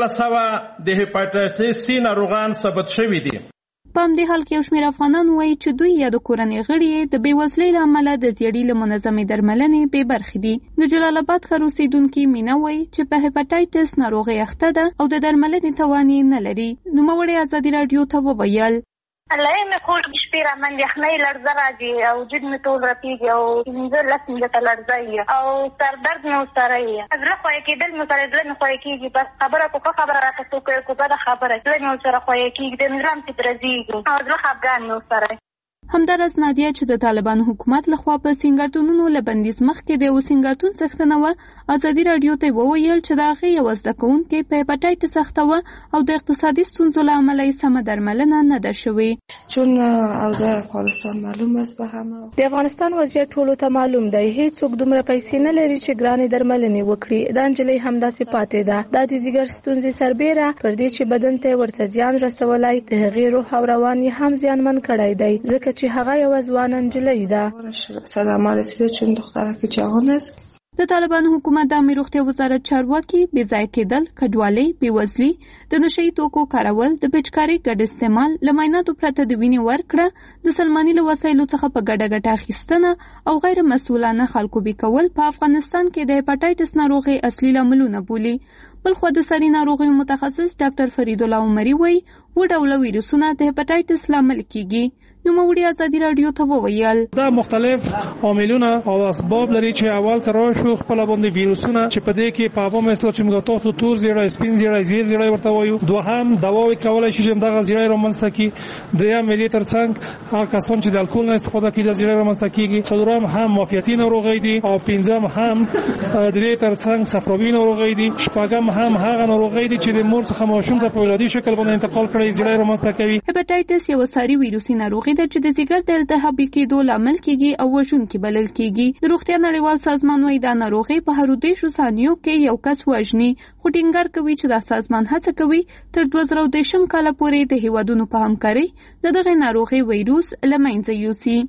1400 د هپاتایټس سی ناروغان ثبت شوي دي. په همدې حال کې یو شمېر افغانان وایي چې دوی یا د کورنۍ غړي د بېوزلۍ له امله د زړي له منظمې درملنې بې برخې دي. د جلال آباد ښار اوسېدونکي مینا وایي چې په هپاتایټس ناروغي اخته ده او د درملنې توان یې نه لري. نوموړې ازادي راډیو ته وویل الله مې کول شپې را باندې یخنۍ لړزه راځي او جد مې ټول رپېږي او 15 منټه لړزه او سر درد مې ورسره وي. زړه خوی کېدل مې سره زړه مې خوی کېږي، بس خبره کوکه خبره راته څوک کوي بده خبره زړه مې ورسره خوی کېږي، د مې زړه مې درزېږي او زړه خفګان مې ورسره. همدارس نادیه چې د طالبانو حکومت لخوا په سینګارتونونو له بندیز مخکې د یو سینګارتون څښتنه وه، ازادي راډیو ته وویل چې د هغې یوه زده کوونکې په هپاتایټس اخته وه او د اقتصادي ستونزو له امله یې سمه درملنه نه ده شوې. چون اوضاع افغانستان معلوم است به همه. د افغانستان وضعیت ټولو ته معلوم دی، هیڅوک دومره پیسې نه لري چې ګرانې درملنې وکړي. دا نجلۍ همداسې پاتې ده. دا د ځیګر ستونزې سربیره پر دې چې بدن ته ورته زیان رسولی، د هغې روح او روان یې هم زیانمن کړی دی، ځکه چې هغه یوه ځوانه نجلۍ ده. صدمه رسیده چون دخترک جوان است. د طالبانو حکومت د امیر روغتیا وزارت چارواکي بې ځای کېدل، کډوالۍ، بېوزلي، د نشه یي توکو کارول، د پچکارۍ ګډ استعمال، له معایناتو پرته د وینې ورکړه، د سلماني له وسایلو څخه په ګډه ګټه اخیستنه او غیر مسؤلانه خلکو بې کول په افغانستان کې د هپاتایټس ناروغۍ اصلي لاملونه بولي. بلخوا د سري ناروغیو متخصص ډاکټر فرید الله عمري وایي 2 ډوله ویروسونه د هپاتایټس لامل کیږي. نوموړي ازادي راډیو ته وویل دا مختلف عاملونه او اسباب لري چې اول تر شو خپل باندې ویروسونه چې په دې کې په عوامو مثل چې موږ تاسو تور زیړی، سپین زیړی، زیړ زیړی ورته وایو. دوهم دواوی کولای شي چې دغه زیړی رامنځته کړي. دریم ملي ترڅنګ هغه کسان چې د الکول نه استفاده کوي د زیړی رامنځته کیږي. څلورم هم معافیتي ناروغي دي او پنځم هم د دې ترڅنګ صفراوي ناروغي دي. شپږم هم هغه ناروغي دي چې د مور څخه ماشوم ته په ولادي شکل باندې انتقال کړي زیړی رامنځته کوي. هپاتایټس یو ساري ویروسي ناروغي ده چې د ځیګر د التهابي کېدو لامل کیږي او وژونکي بلل کیږي. د روغتیا نړیوال سازمان وايي دا ناروغي په هرو 10 ثانیو کې یو کس وژني، خو ټینګار کوي چې دا سازمان هڅه کوي تر 2010 کال پورې د هیوادونو په همکاري دغه ناروغي وایروس له منځه یوسي.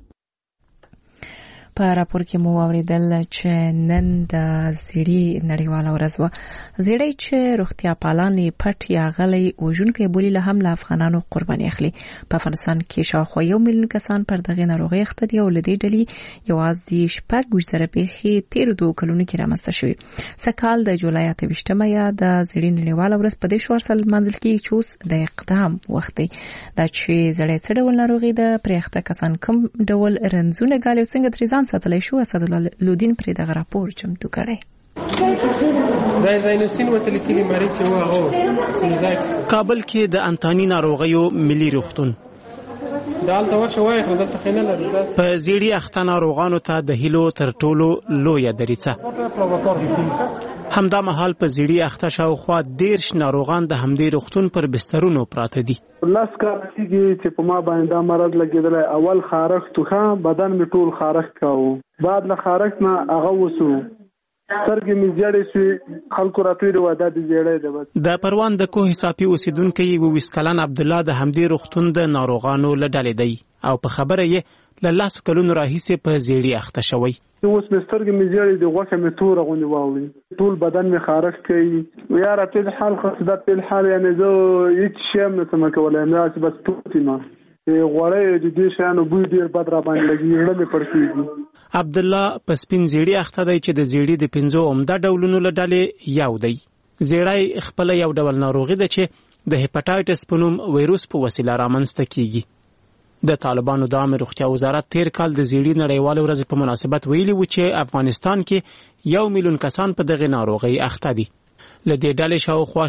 په راپور کې مو اوریدل چې نن د زړی نړیواله ورځ وه. زړی چې روغتیا پالانې پټ یا غلی وژونکی بولي له هم له افغانانو قرباني اخلي. په افغانستان کې شاوخوا 1 میلیون کسان پر دغه ناروغي اخته دي او له دې ډلې یوازې 6 پیښې تیرو 2 کلونو کې رامنځته شوې. سږکال د جولای 28 یا د زړی نړیواله ورځ په دې شوار سره لمانځل کېږي چې اوس د اقدام وخت دی. دا چې زړی څه ډول ناروغي ده، پرې اخته کسان کوم ډول رنځونه ګالي او څنګه ترې ځان ساتلی شو، اسدالله لودین پرې دغه راپور چمتو کړی. کابل کې د انتاني ناروغیو ملي روغتون په زیړی اخته ناروغانو ته د هیلو تر ټولو لویه دریڅه. همدا مهال په زیړی اخته شاوخوا 13 ناروغان د همدې روغتون پر بسترونو پراته دي. لاس کارتيږي چې په ما باندې دا مرض لګیدل. اول خارښت توخه بدن می ټول خارښت کاوه، بعد له خارښت نه هغه وسو سترګې مې زیړې شوې، خلکو راپیرې وه دا د زیړی ده. بس د پروان د کوه صافي اوسیدونکی 22 کلن عبدالله د همدې روغتون د ناروغانو له ډلې دی او په خبره یې له 10 کلونو راهیسې په زیړي اخته شوی. اوس مې سترګې مې زیړې دي، غوښه مې توره غوندې واوړي، ټول بدن مې خارښ کوي. یاره په دې حال خو دا په حال یعنې زه هیڅ شی هم نشم کولی، همداسې بس پروت یم. غوړی د دې شیانو بوی ډېر بد را باندې لګي، زړه مې پړسېږي. عبدالله په سپین زیړي اخته دی چې د زیړي د 5 عمده ډولونو له ډلې یو دی. زیړی خپله یو ډول ناروغي ده چې د هیپاټایټس په نوم ویروس په وسیله رامنځته کیږي. د طالبانو د عامه روغتیا وزارت تیر کال د زیړي نړیوالې ورځې په مناسبت ویلي و چې افغانستان کې 1 میلیون کسان په دغه ناروغۍ اخته دي. له دې ډلې شاوخوا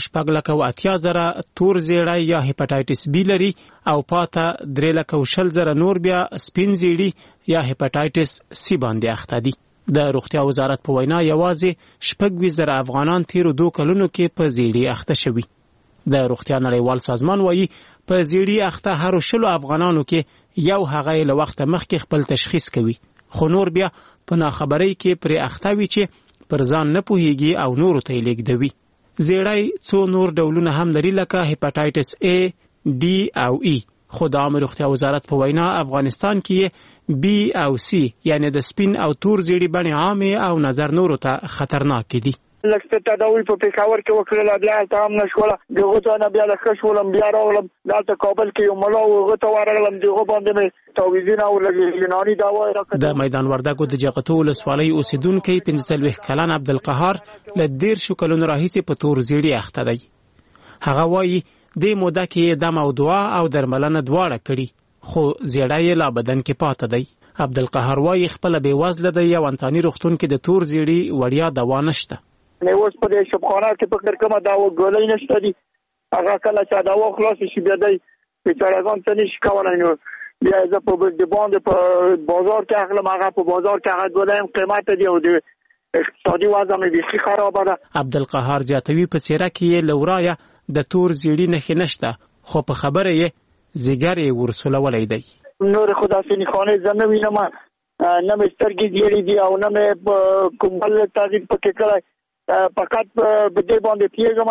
6,80,000 تور زیړی یا هیپاټایټس بی لري او پاته 3,20,000 نور بیا سپین زیړي یا هیپاټایټس سی باندې اخته دي. د روغتیا وزارت په وینا یوازې 6,000 افغانان تیرو 2 کلونو کې په زیړي اخته شوي. د روغتیا نړیوال سازمان وایي په زیړي اخته هر 10 افغانانو کې یو هغه له وخت مخکې خپل تشخیص کوي، خو نور بیا په ناخبرۍ کې پرې اخته وي چې پر ځان نه پوهیږي او نورو ته یې لیږدوي. زیړی څو نور ډولونه هم لري لکه هیپاټایټس A، D او E، خو د عامه روغتیا وزارت په وینا افغانستان کې B او C یعنی د سپین او تور زیړي بڼې عامې او نظر نورو ته خطرناک دي. لکه تداوی په پېښور کې وکړل، بیا ته هم نشوله، دغه ته نه بیا ښه شولم، بیا راغلم دلته کابل کې یو ملا و، هغه ته ورغلم، دغه باندې مې تعویذونه او یوناني دوا راکړه. د میدان وردګو د جغتو ولسوالۍ اوسیدونکی 45 کلن عبدالقهار له 13 کلونو راهیسې په تور زیړي اخته دی. هغه وایي دې موده کې دم او دعا او درملنه دواړه کړي، خو زیړی یې لا بدن کې پاته دی. عبدالقهار وایي خپله بېوزله دی او انتاني روغتون کې د تور زیړي وړیا دوا نشته. اوس په دې شبخانه کې فکر کومه دوا ګولۍ نشته دي، هغه کله چې دوا خلاص شي بیا دی بیچارهګان څه نشي کولی. نو بیا زه په د باندې په بازار کې اخلم، هغه په بازار کې هغه ګولۍ هم قیمت دی او د اقتصادي وضع مې بیخي خرابه ده. عبدالقهار زیاتوي په څېره کې یې له ورایه د تور زیړي نښې نشته، خو په خبره یې ځیګر یې ورسولولی دی. نورې خو داسې نښانې زه نه وینم، نه مې سترګې زیړې دي او نه مې کوم بل تغییر پکې کړی. فقط په دې باندې پیږم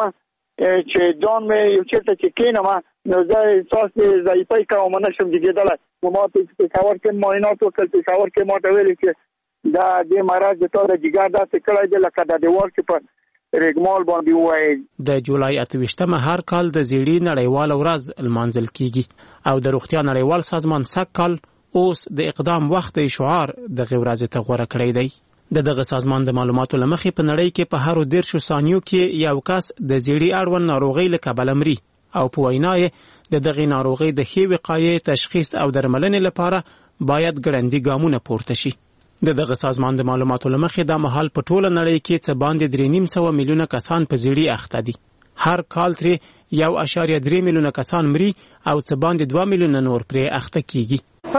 چې ځان مې یو چېرته چې کښېنم نو زه احساس ضعیفۍ کوم، نشم جګېدلی. ما پېښور کې معاینات وکړل، پېښور کې ما ته ویلي چې دا دې مرض د تا د جګر داسې کړی دی لکه د دیوال چې په رګمال باندې ووایي. د جولای 28 هر کال د زیړي نړیواله ورځ لمانځل کیږي او د روغتیا نړیوال سازمان سږ کال اوس د اقدام وخت شعار دغه ورځې ته غوره کړی دی. دغه سازمان د معلوماتو له مخې په نړۍ کې په هر 13 ثانیو کې یو کس د زیړي اړوند ناروغۍ له کبله مري او په وینا یې د دغې ناروغۍ د ښې وقایې، تشخیص او درملنې لپاره باید ګړندي ګامونه پورته شي. دغه سازمان د معلوماتو له مخې دا مهال په ټوله نړۍ کې څه باندې 3.5 میلیونه کسان په زیړي اخته دي. هر کال ترې 1.3 میلیونه کسان مري او څه باندې 2 میلیونه نور پرې اخته کیږي.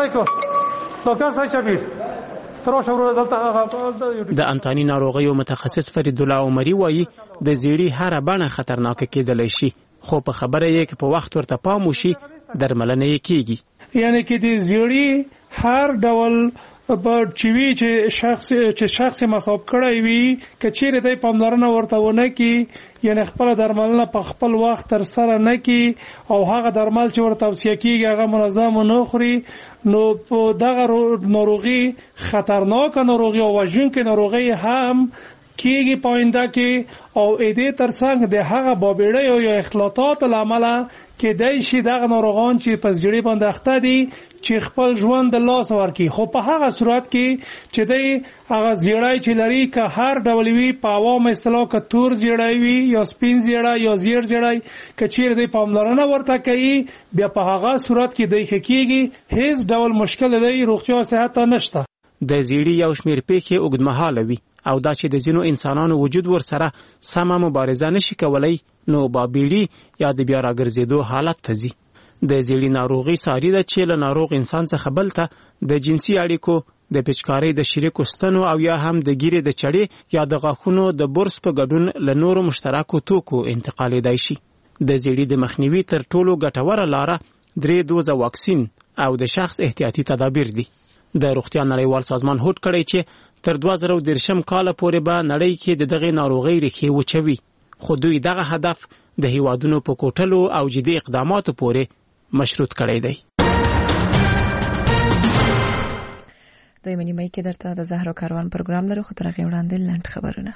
د انتاني ناروغیو متخصص فرید الله عمري وایي د زیړي هر بڼه خطرناکه کېدلی شي، خو په خبره یې کې په وخت ورته پام وشي درملنه یې کیږي. یعنی کې د زیړي هر ډول چوي چې شخص مصاب کړی وي کچېره د پاملرنه ورته ونه کی، یعنی خپل درملنه په خپل وخت تر سره نه کی او هغه درمل چې ورته توصیه کیږي هغه منظم نه خوري، نو په دغه ناروغي خطرناک ناروغي او وژونکې ناروغي هم کیږي پاینده کې. او دې ترڅنګ د هغه بابېړۍ او اختلاطات لامل کې دای شي دغه ناروغان چې په زیړي باندې اخته دي چې خپل ژوند د لاس ورکړي. خو په هغه صورت کې چې دی هغه زیړی چې لري که هر ډول وي په عوام اصطلاح که تور زیړی وي یا سپین زیړی یا زیړ زیړی که چیرې دی پاملرنه ورته کوي بیا په هغه صورت کې دی ښه کېږي، هیڅ ډول مشکل دی روغتیا صحت ته نشته. د زیړي یو شمېر پیښې اوږدمهاله وي او دا چې د ځینو انسانانو وجود ورسره سمه مبارزه نشي کولی نو بابېړي یا د بیا راګرځېدو حالت ته ځي. د زیړي ناروغي ساري ده چې له ناروغ انسان څخه بل ته د جنسي اړیکو، د پچکارۍ د شریکو ستنو او یا هم د ګیرې د چړې یا د غاښونو د برس په ګډون له نورو مشترکو توکو انتقالېدای شي. د زیړي د مخنیوي تر ټولو ګټوره لاره 3 دوزه واکسین او د شخص احتیاطي تدابیر دي. د روغتیا نړیوال سازمان هوډ کړی چې تر 2030 کال پورې به نړۍ کې د دغه ناروغۍ ریښې وچوي، خو دوی دغه هدف د هیوادونو په کوټلو او جدي اقداماتو پورې مشروط کړی دی. دویمه نیمه کې درته د زهرا کاروان پروګرام لرو، خو تر هغې وړاندې لنډ خبرونه.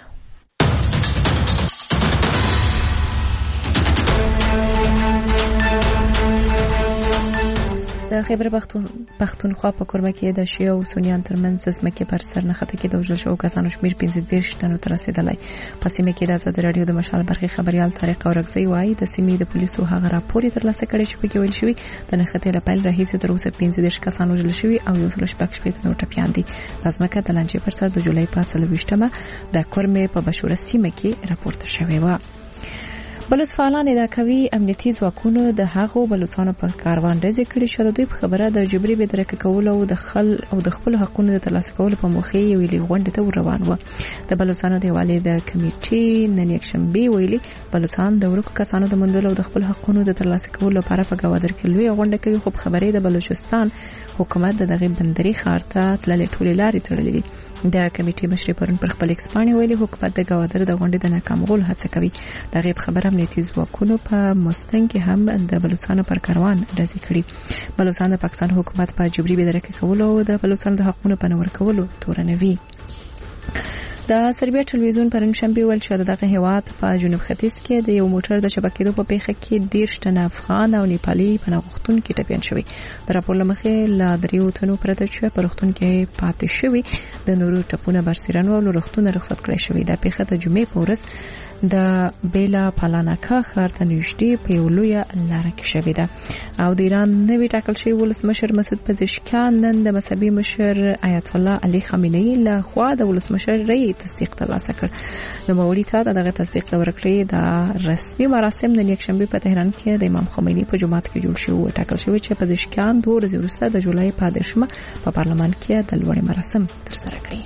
د خیبر پختونخوا په کوربه کې د شیعه او سنیان ترمنځ ځمکې پر سر نښته کې د وژل شوو کسانو شمېر 15 تنو ته رسېدلی. په سیمه کې د ازادي راډیو د مشال برخې خبریال طارق اورکزی وایي د سیمې د پولیسو هغه راپور ترلاسه کړی چې پکې ویل شوي د نښتې له پیل راهیسې تر اوسه 15 کسان وژل شوي او 116 نور ټپیان دي. د ځمکه د لانجې پر سر د جولای په 24مه د کورمې په بشوره سیمه کې راپورته شوې وه. بلوڅ فعالان ادعا کوي امنیتي ځواکونو د هغو بلوڅانو په کاروان ډزې کړې چې د دوی په خبره د جبري بېدرکه کولو او د خپلو حقونو د ترلاسه کولو په موخه یوې لږ غونډې ته روان و. د بلوڅانو د یووالي د کمیټې نن یکشنبه ویلي بلوڅان د ورکو کسانو د موندلو او د خپلو حقونو د ترلاسه کولو لپاره په ګوادر کې لوی غونډه کوي، خو په خبرې د بلوچستان حکومت دغه بندري ښار ته تللې ټولې لارې تړلې دي. د کمیټې مشر پرون پر خپل ایکس باندې ویلي حکومت د ګوادر د غونډې د ناکامولو هڅه کوي. دغه خبره امنیتي ځواکونو په مستنګ کې هم د بلوڅانو پر کاروان ډزې کړې. بلوڅان د پاکستان حکومت په جبري بېدرکه کولو او د بلوڅانو د حقونو په نه ورکولو تورنوي. د سربیا ټلویزیون پرون شنبه ویل چې دغه هیواد په جنوب ختیځ کې د یو موټر د شبکېدو په پیښه کې 13 تنه افغان او نیپالي پناهغوښتونکي ټپیان شوي. د راپور له مخې لا 3 تنو پرته چې په روغتون کې پاتې شوي د نورو ټپونه برسېرن او روغتون رخصت کړی شوی. د پیښه د جمعې په ورځ د بیلا پالانکا ښار ته نږدې په یو لویه لاره کې شوې ده. او د ایران نوی ټاکل شوی ولسمشر مسعود پزشکیان نن د مذهبي مشر آیت الله علي خامنه‌ای له خوا د ولسمشر رئیس تصدیق ترلاسه کړ. نوموړي ته دغه تصدیق ورکړی د رسمي مراسم نن یکشنبه په تهران کې د امام خمیني په جومات کې جوړ شوی. ټاکل شوی چې پزشکیان 2 ورځې وروسته د جولای په 18مه په پارلمان کې د لوړې مراسم ترسره کړي.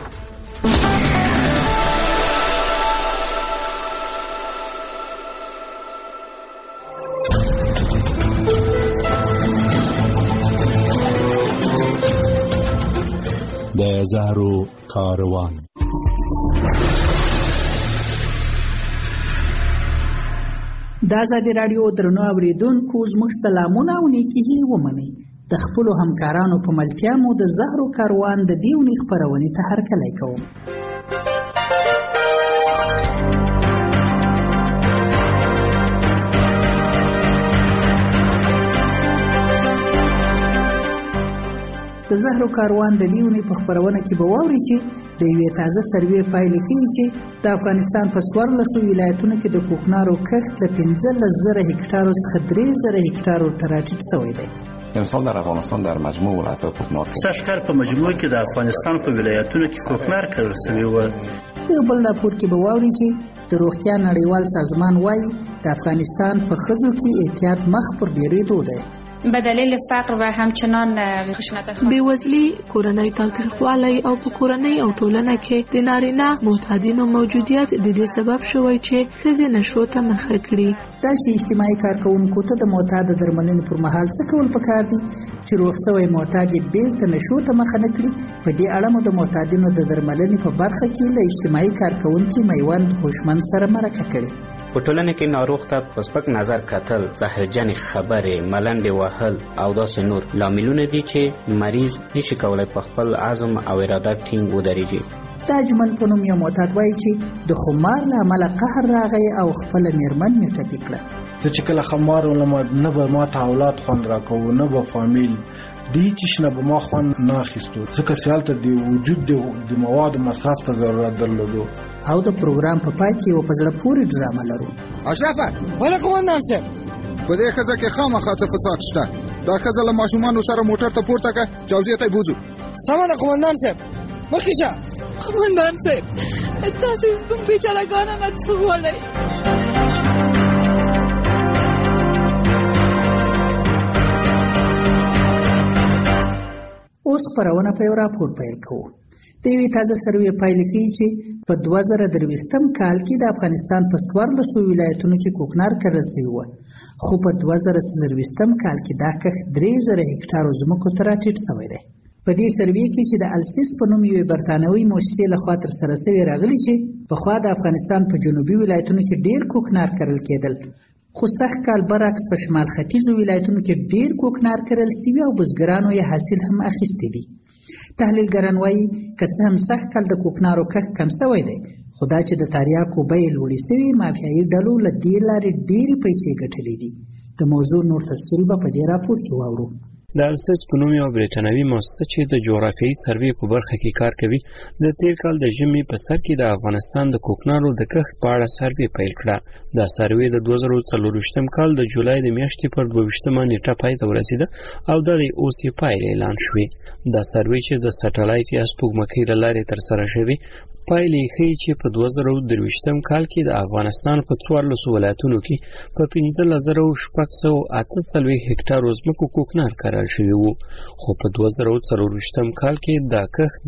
د زهرو کاروان. د ازادي راډیو درنو اوریدونکو زموږ سلامونه او نیکي هیلې ومنئ. د خپلو همکارانو په ملتیا مو د زهرو کاروان د دې اونۍ خپرونې ته هرکلی کوم. د زهرو کاروان د دې اونۍ په خپرونه کې به واورئ چې د یوې تازه سروې پایلې ښیي چې د افغانستان په 14 ولایتونو کې د کوکنارو کښت له 15,000 هکتارو څخه 3,000 هکتارو ته راټیټ شوی دی. امسال در افغانستان در مجموع ولایت‌ها کوکنار سږکال په مجموع کې د افغانستان په ولایتونو کې کوکنار کرل شوی و. یو بل راپور کې به واورئ چې د روغتیا نړیوال سازمان وايي د افغانستان په ښځو کې اعتیاد مخ پر ډېرېدو دی. به دلیل فقر و همچنان خشونت بیوزلی، کورنۍ تاوتریخوالی او په کورنۍ او ټولنه کې د نارینه معتادینو موجودیت د دې سبب شوی چې ښځې نشو ته مخه کړي. دا چې اجتماعي کارکونکو ته د معتاد درملنې پر مهال څه کول پکار دي چې روغ شوی معتاد یې بیرته نشو ته مخه نه کړي. په دې اړه مو د معتادینو د درملنې په برخه کې له اجتماعي کارکونکي میوند هوشمند سره مرکه کړې. په ټولنه کې ناروغ ته په سپک نظر کتل، زهرجن خبرې، ملنډې وهل او داسې نور لاملونه دي چې مریض نشي کولای په خپل عزم او اراده ټینګ ودرېږي. د اجمل په نوم یو معتاد وایي چې د خمار له امله قهر راغی او خپله میرمن مې ټپي کړه. زه چې کله خمار ولم نه به ماته اولاد خوند راکوو، نه به فامیل دی چې نه به ما خوند نه اخیستو، ځکه چې هلته د وجود د موادو مصرف ته ضرورت درلودو. او د پروګرام په پای کې یو په زړه پورې ډرامه لرو. اشرفه بله قومندان صاحب، په دې ښځه کې خامخا څه فساد شته. دا ښځه له ماشومانو سره موټر ته پورته کړه، جوزیې ته یې بوځو. سمه ده قومندان صاحب، مخکې شه. قومندان صاحب تاسو زموږ بیچارهګانو نه څه غواړئ؟ اوس خپرونه په یو راپور پیل کوو. د یوې تازه سروې پایلې ښیي چې په 2023 کال کې د افغانستان په 14 ولایتونو کې کوکنار کرل شوی و، خو په 2024 کال کې دا کښت 3,000 هکتارو ځمکو ته راټیټ شوی دی. په دې سروې کې چې د السیس په نوم یوې برتانوي مؤسسې لخوا ترسره شوې راغلي چې پخوا د افغانستان په جنوبي ولایتونو کې ډېر کوکنار کرل کېدل، خو سږ کال برعکس په شمال ختیځو ولایتونو کې ډېر کوکنار کرل سوي او بزګرانو یې حاصل هم اخیستی دي. تحلیلګران وایي که څه هم سږ کال د کوکنارو کښت کم شوی دی، خو دا چې د تریاکو بیې لوړې شوي مافیایي ډلو له دې لارې ډېرې پیسې ګټلې دي. د موضوع نور تفصیل به په دې راپور کې واورو. د السیس په نوم یو بریټانوي مؤسسه چې د جغرافیایي سروې په برخه کې کار کوي، د تیر کال د ژمي په سر کې د افغانستان د کوکنارو د کښت په اړه سروې پیل کړه. دا سروې د 2024 کال د جولای د میاشتې پر 22 نیټه پای ته ورسېده او د اوس یې پایلې اعلان شوې. دا سروې چې د سټلایټ یا سپوږمکۍ له لارې ترسره شوې، پایلې ښیي چې په 2023 کال کې د افغانستان په 14 ولایتونو کې په 15648 هکټارو ځمکو کوکنار کرل شوي وو، خو په 2024 کال کې دا کښت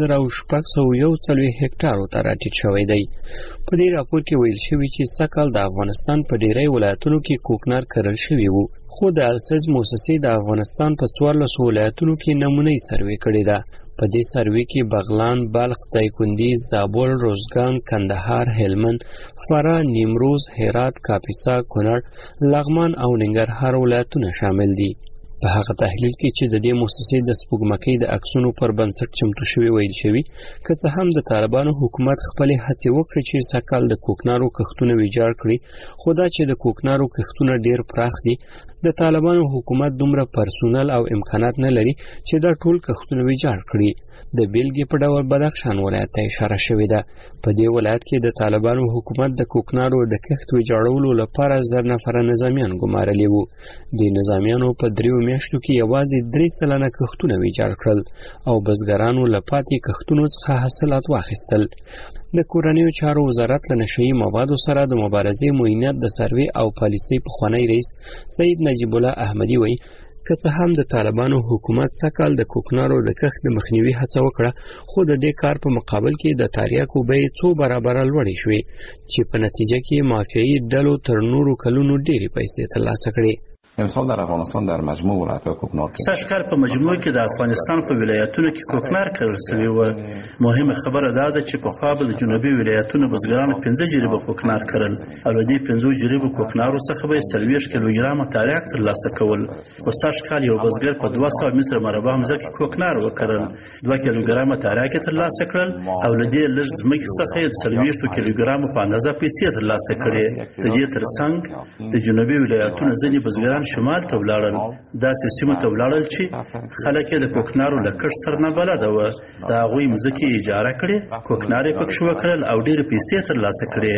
3641 هکټارو ته راټیټ شوی دی. په دې راپور کې ویل شوي چې سږکال د افغانستان په ډیری ولایتونو کې کوکنار کرل شوي وو، خو د السیس مؤسسې د افغانستان په 14 ولایتونو کې نمونه‌یي سروې کړې ده. په دې سروې کې بغلان، بلخ، دایکنډي، زابل، روزګان، کندهار، هلمند، فراه، نیمروز، هرات، کاپیسا، کونړ، لغمان او ننګرهار ولایتونه شامل دي. په هغه تحلیل کې چې د دې مؤسسې د سپوږمکۍ د عکسونو پر بنسټ چمتو شوی ویل شوی، که څه هم د طالبانو حکومت خپلې هڅې وکړې چې سږکال د کوکنارو کښتونه ویجاړ کړي، خو دا چې د کوکنارو کښتونه ډیر پراخ دي، د طالبانو حکومت دومره پرسونل او امکانات نه لري چې دا ټول کښتونه ویجاړ کړي. د بیلګې په ډول بدخشان ولایت ته اشاره شوې ده. په دې ولایت کې د طالبانو حکومت د کوکنارو د کښت ویجاړولو لپاره 1000 نفره نظامیان ګمارلي وو. د نظامیانو په 3 میاشتو کې یوازې 3% کښتونه ویجاړ کړل او بزګرانو له پاتې کښتونو څخه حاصلات واخیستل. د کورنیو چارو وزارت له نشهیي موادو سره د مبارزې معینات د سروې او پالیسۍ پخوانی رئیس سید نجیب الله احمدي وایي که څه هم د طالبانو حکومت سږکال د کوکنارو د کښت د مخنیوي هڅه وکړه، خو د دې کار په مقابل کې د تریاکو بیې 2 برابره لوړې شوې چې په نتیجه کې مافیایي ډلو تر نورو کلونو ډېرې پیسې ترلاسه کړې. امسال در افغانستان در مجموع ولایت‌ها کوکنار کرد. سږ کال په مجموع کې د افغانستان په ولایتونو کې کوکنار کرل شوی و. مهمه خبره دا ده چې په خوا به د جنوبي ولایتونو بزګرانو 15 جریبه کوکنار کرل او د دې 15 جریبه کوکنارو څخه به 40 کیلوګرامه تریاک ترلاسه کول. خو سږ کال یو بزګر په 200 متر مربع ځمکه کوکنار وکړل، 2 کیلوګرامه تریاک ترلاسه کړل او د دې لږ ځمکې څخه 40 کیلوګرامه په اندازه پیسې ترلاسه کړې. د دې ترڅنګ د جنوبي ولایتونو ځینې بزګران شمال ته ولاړل، داسې سیمو ته ولاړل چې خلک یې د کوکنارو له کښت سره نه بلده وه. د هغوی مځکې اجاره کړې، کوکنار یې پکښې وکرل او ډېرې پیسې ترلاسه کړې.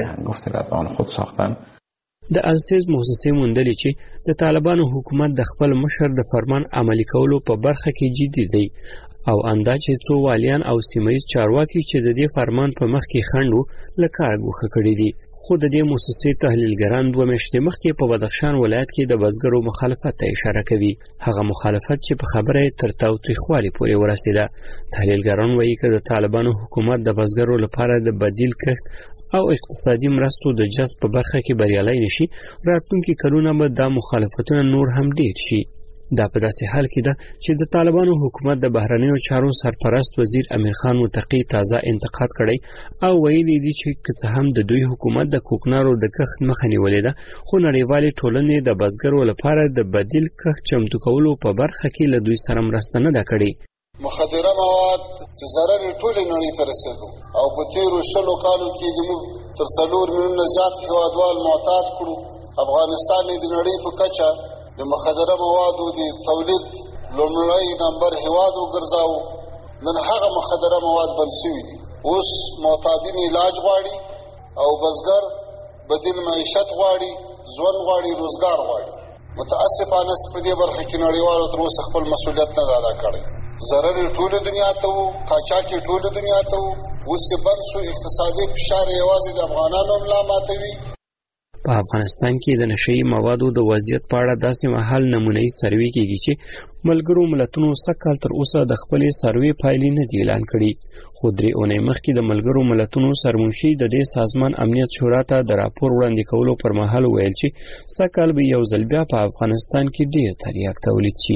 د السیس مؤسسې موندلې چې د طالبانو حکومت د خپل مشر د فرمان عملي کولو په برخه کې جدي دی او انداز چې څو والیان او سیمه‌ییز چارواکي چې د دې فرمان په مخ کې خنډ وو له کاره ګوښه کړي دي. خو د دې مؤسسې تحلیلګران 2 میاشتې مخکې په بدخشان ولایت کې د بزګرو مخالفت ته اشاره کوي، هغه مخالفت چې په خبره یې تر تاوتریخوالي پورې ورسېده. تحلیلګران وایي که د طالبانو حکومت د بزګرو لپاره د بدیل کښت او اقتصادي مرستو د جذب په برخه کې بریالی نشي، راتلونکي کلونه به دا مخالفتونه نور هم ډېر شي. دا په داسې حال کې ده چې د طالبانو حکومت د بهرنیو چارو سرپرست وزیر امیر خان متقی تازه انتقاد کړی او ویلي دي چې که څه هم د دوی حکومت د کوکنارو د کښت مخه نیولې ده، خو نړیوالې ټولنې د بزګرو لپاره د بدیل کښت چمتو کولو په برخه کې له دوی سره مرسته نه ده کړې. مخدره مواد چې ضرر ټولې نړۍ ته رسېدو او په تیرو 20 کالو کې زموږ تر 4 میلیونه زیات هېوادوال معتاد کړو. افغانستان یې د نړۍ په کچه د مخدره موادو د تولید لومړی نمبر هېواد وګرځاوه. نن هغه مخدره مواد بند شوي دي. اوس معتادین علاج غواړي او بزګر بدیل معیشت غواړي، ژوند غواړي، روزګار غواړي. متاسفانه په دې برخه کې نړیوالو تر اوسه خپل مسؤلیت نه ادا کړی. ضرر ټوله دنیا ته وو، قاچاق ټوله دنیا ته وو، اوس یې بند شو. اقتصادي فشار یوازې د افغانانو ملا ماتوي. په افغانستان کې د نشهیي موادو د وضعیت په اړه داسې مهال نمونه‌یي سروې کېږي چې ملګرو ملتونو سږکال تر اوسه د خپلې سروې پایلې نه دي اعلان کړي، خو 3 اونۍ مخکې د ملګرو ملتونو سرمنشي د دې سازمان امنیت شورا ته د راپور وړاندې کولو پر مهال ویل چې سږکال به یو ځل بیا په افغانستان کې ډېر تریاک تولید شي.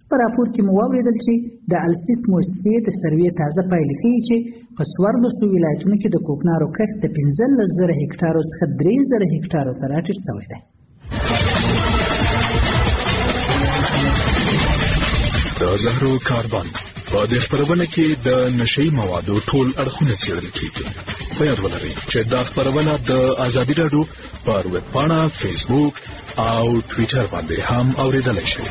په راپور کې مو واورېدل چې د السیس مؤسسې د سروې تازه پایلې ښیي چې په 14 ولایتونو کې د کوکنارو کښت د 15,000 هکټارو څخه 3,000 هکټارو ته راټیټ شوی دی. د زهرو کاربن په دې خپرونه کې د نشئی موادو ټول اړخونه څېړل کېږي. په یاد ولرئ چې دا خپرونه د ازادي راډیو پر ویب پاڼه، فیسبوک او ټویټر باندې هم اورېدلی شئ.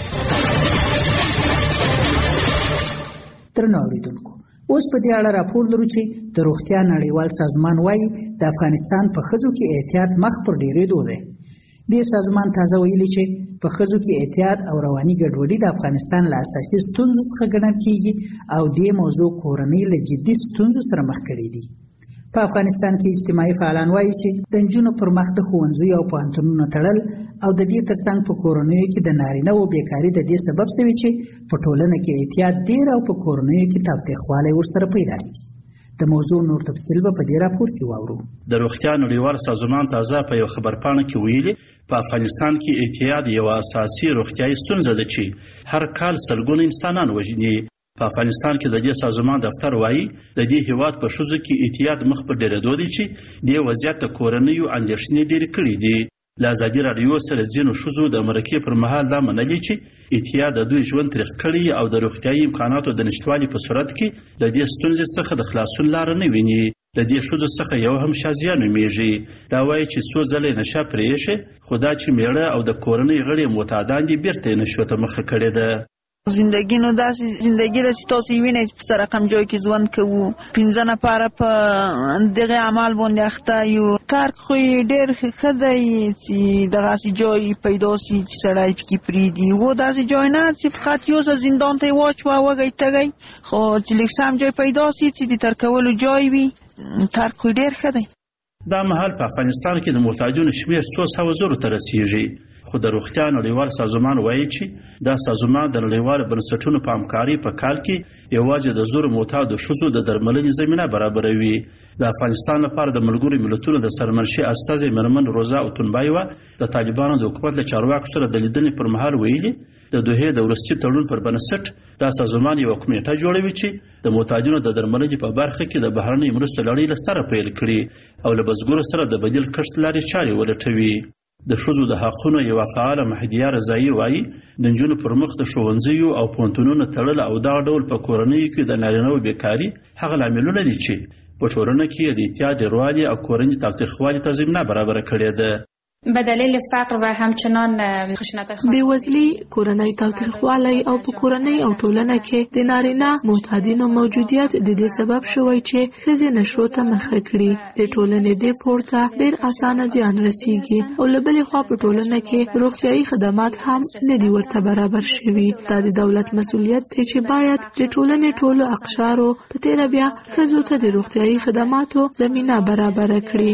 درنو اوریدونکو، اوس په دې اړه راپور لرو چې د روغتیا نړیوال سازمان وايي د افغانستان په ښځو کې احتیاط مخ پر ډېرېدو دی. دې سازمان تازه ویلي چې په ښځو کې احتیاط او رواني ګډوډي د افغانستان له اساسي ستونزو څخه ګڼل کېږي او دې موضوع کورنۍ له جدي ستونزو سره مخ کړي دي. په افغانستان کې اجتماعي فعالان وایي چې د نجونو پر مخ د ښوونځیو او پوهنتونونو تړل او د دې ترڅنګ په کورنیو کې د نارینه‌وو بیکاري د دې سبب شوي چې په ټولنه کې احتیاط ډېر او په کورنیو کې تاوتریخوالی ورسره پیدا شي. د موضوع نور تفصیل به په دې راپور کې واورو. د روغتیا نړیوال سازمان تازه په یو خبرپاڼه کې ویلي په افغانستان کې اعتیاد یو اساسي روغتیايي ستونزه ده چې هر کال سلګونه انسانان وژني. په افغانستان کې د دې سازمان دفتر وایي د دې هیواد په ښځو کې اعتیاد مخ په ډېرېدو دی چې دې وضعیت د کورنیو اندېښنې ډېرې کړي دي. له ازادي راډیو سره ځینو ښځو د مرکې پر مهال دا منلي چې اعتیاد د دوی ژوند تریخ کړي او د روغتیايي امکاناتو د نشتوالي په صورت کې د دې ستونزې څخه د خلاصون لاره نه ویني. د دې ښځو څخه یو هم شازیه نومیږي. دا وایي چې څو ځله نشه پرې ایښې، خو دا چې میړه او د کورنۍ غړي معتادان دي بیرته یې نشو ته مخه کړې ده. زندگی نو داسې زندگی ده چې تاسو یې وینئ په سره رقم جای کې ژوند کوو، 15 نفره په دغه عمل باندې اخته یو. کار خو یې ډېر ښه دی چې دغسې جای پیدا شي چې سړی پکې پرېږدي. و داسې جای نه چې فقط یو ځل زندان ته یې واچوه وږی تږی، خو چې لږ سم جای پیدا شي چې د ترک کولو جای وي، کار خو ډېر ښه دی. دا مهال په افغانستان کې د محتاجونو شمېر 200,000 ته رسیږي. خو د روغتیا نړیوال سازمان وایي چې دا سازمان د نړیوالو بنسټونو په همکارۍ په کال کې یوازې د زرو معتادو ښځو د درملنې زمینه برابروي. د افغانستان لپاره د ملګرو ملتونو د سرمنشي استازې مېرمن روزا اوتونبایوه د طالبانو د حکومت له چارواکو سره د لیدنې پر مهال ویلي د دوحې د وروستي تړون پر بنسټ دا سازمان یوه کمیټه جوړوي چې د معتادینو د درملنې په برخه کې د بهرنۍ مرستو لړۍ له سره پیل کړي او له بزګرو سره د بدیل کښت لارې چارې ولټوي. د ښځو د حقونو یوه فعاله مهدیه رضایي وایي د نجونو پر مخ د ښوونځیو او پوهنتونونو تړل او دغه ډول په کورنیو کې د نارینه‌وو بیکاري هغه لاملونه دي چې په ټولنه کې د اعتیاد ډېروالي او کورني تاوتریخوالي ته زمینه برابره کړې ده. به دلیل فقر و همچنان خشونت بېوزلي، کورنۍ تاوتریخوالی او په کورنۍ او ټولنه کې د نارینه معتادینو موجودیت د دې سبب شوی چې ښځې نشو ته مخه کړي. د ټولنې دې پورته ډېر اسانه زیان رسیږي او له بلې خوا په ټولنه کې روغتیايي خدمات هم نه دي ورته برابر شوي. دا د دولت مسؤلیت دی چې باید د ټولنې ټولو اقشارو په تیره بیا ښځو ته د روغتیايي خدماتو زمینه برابر کړي.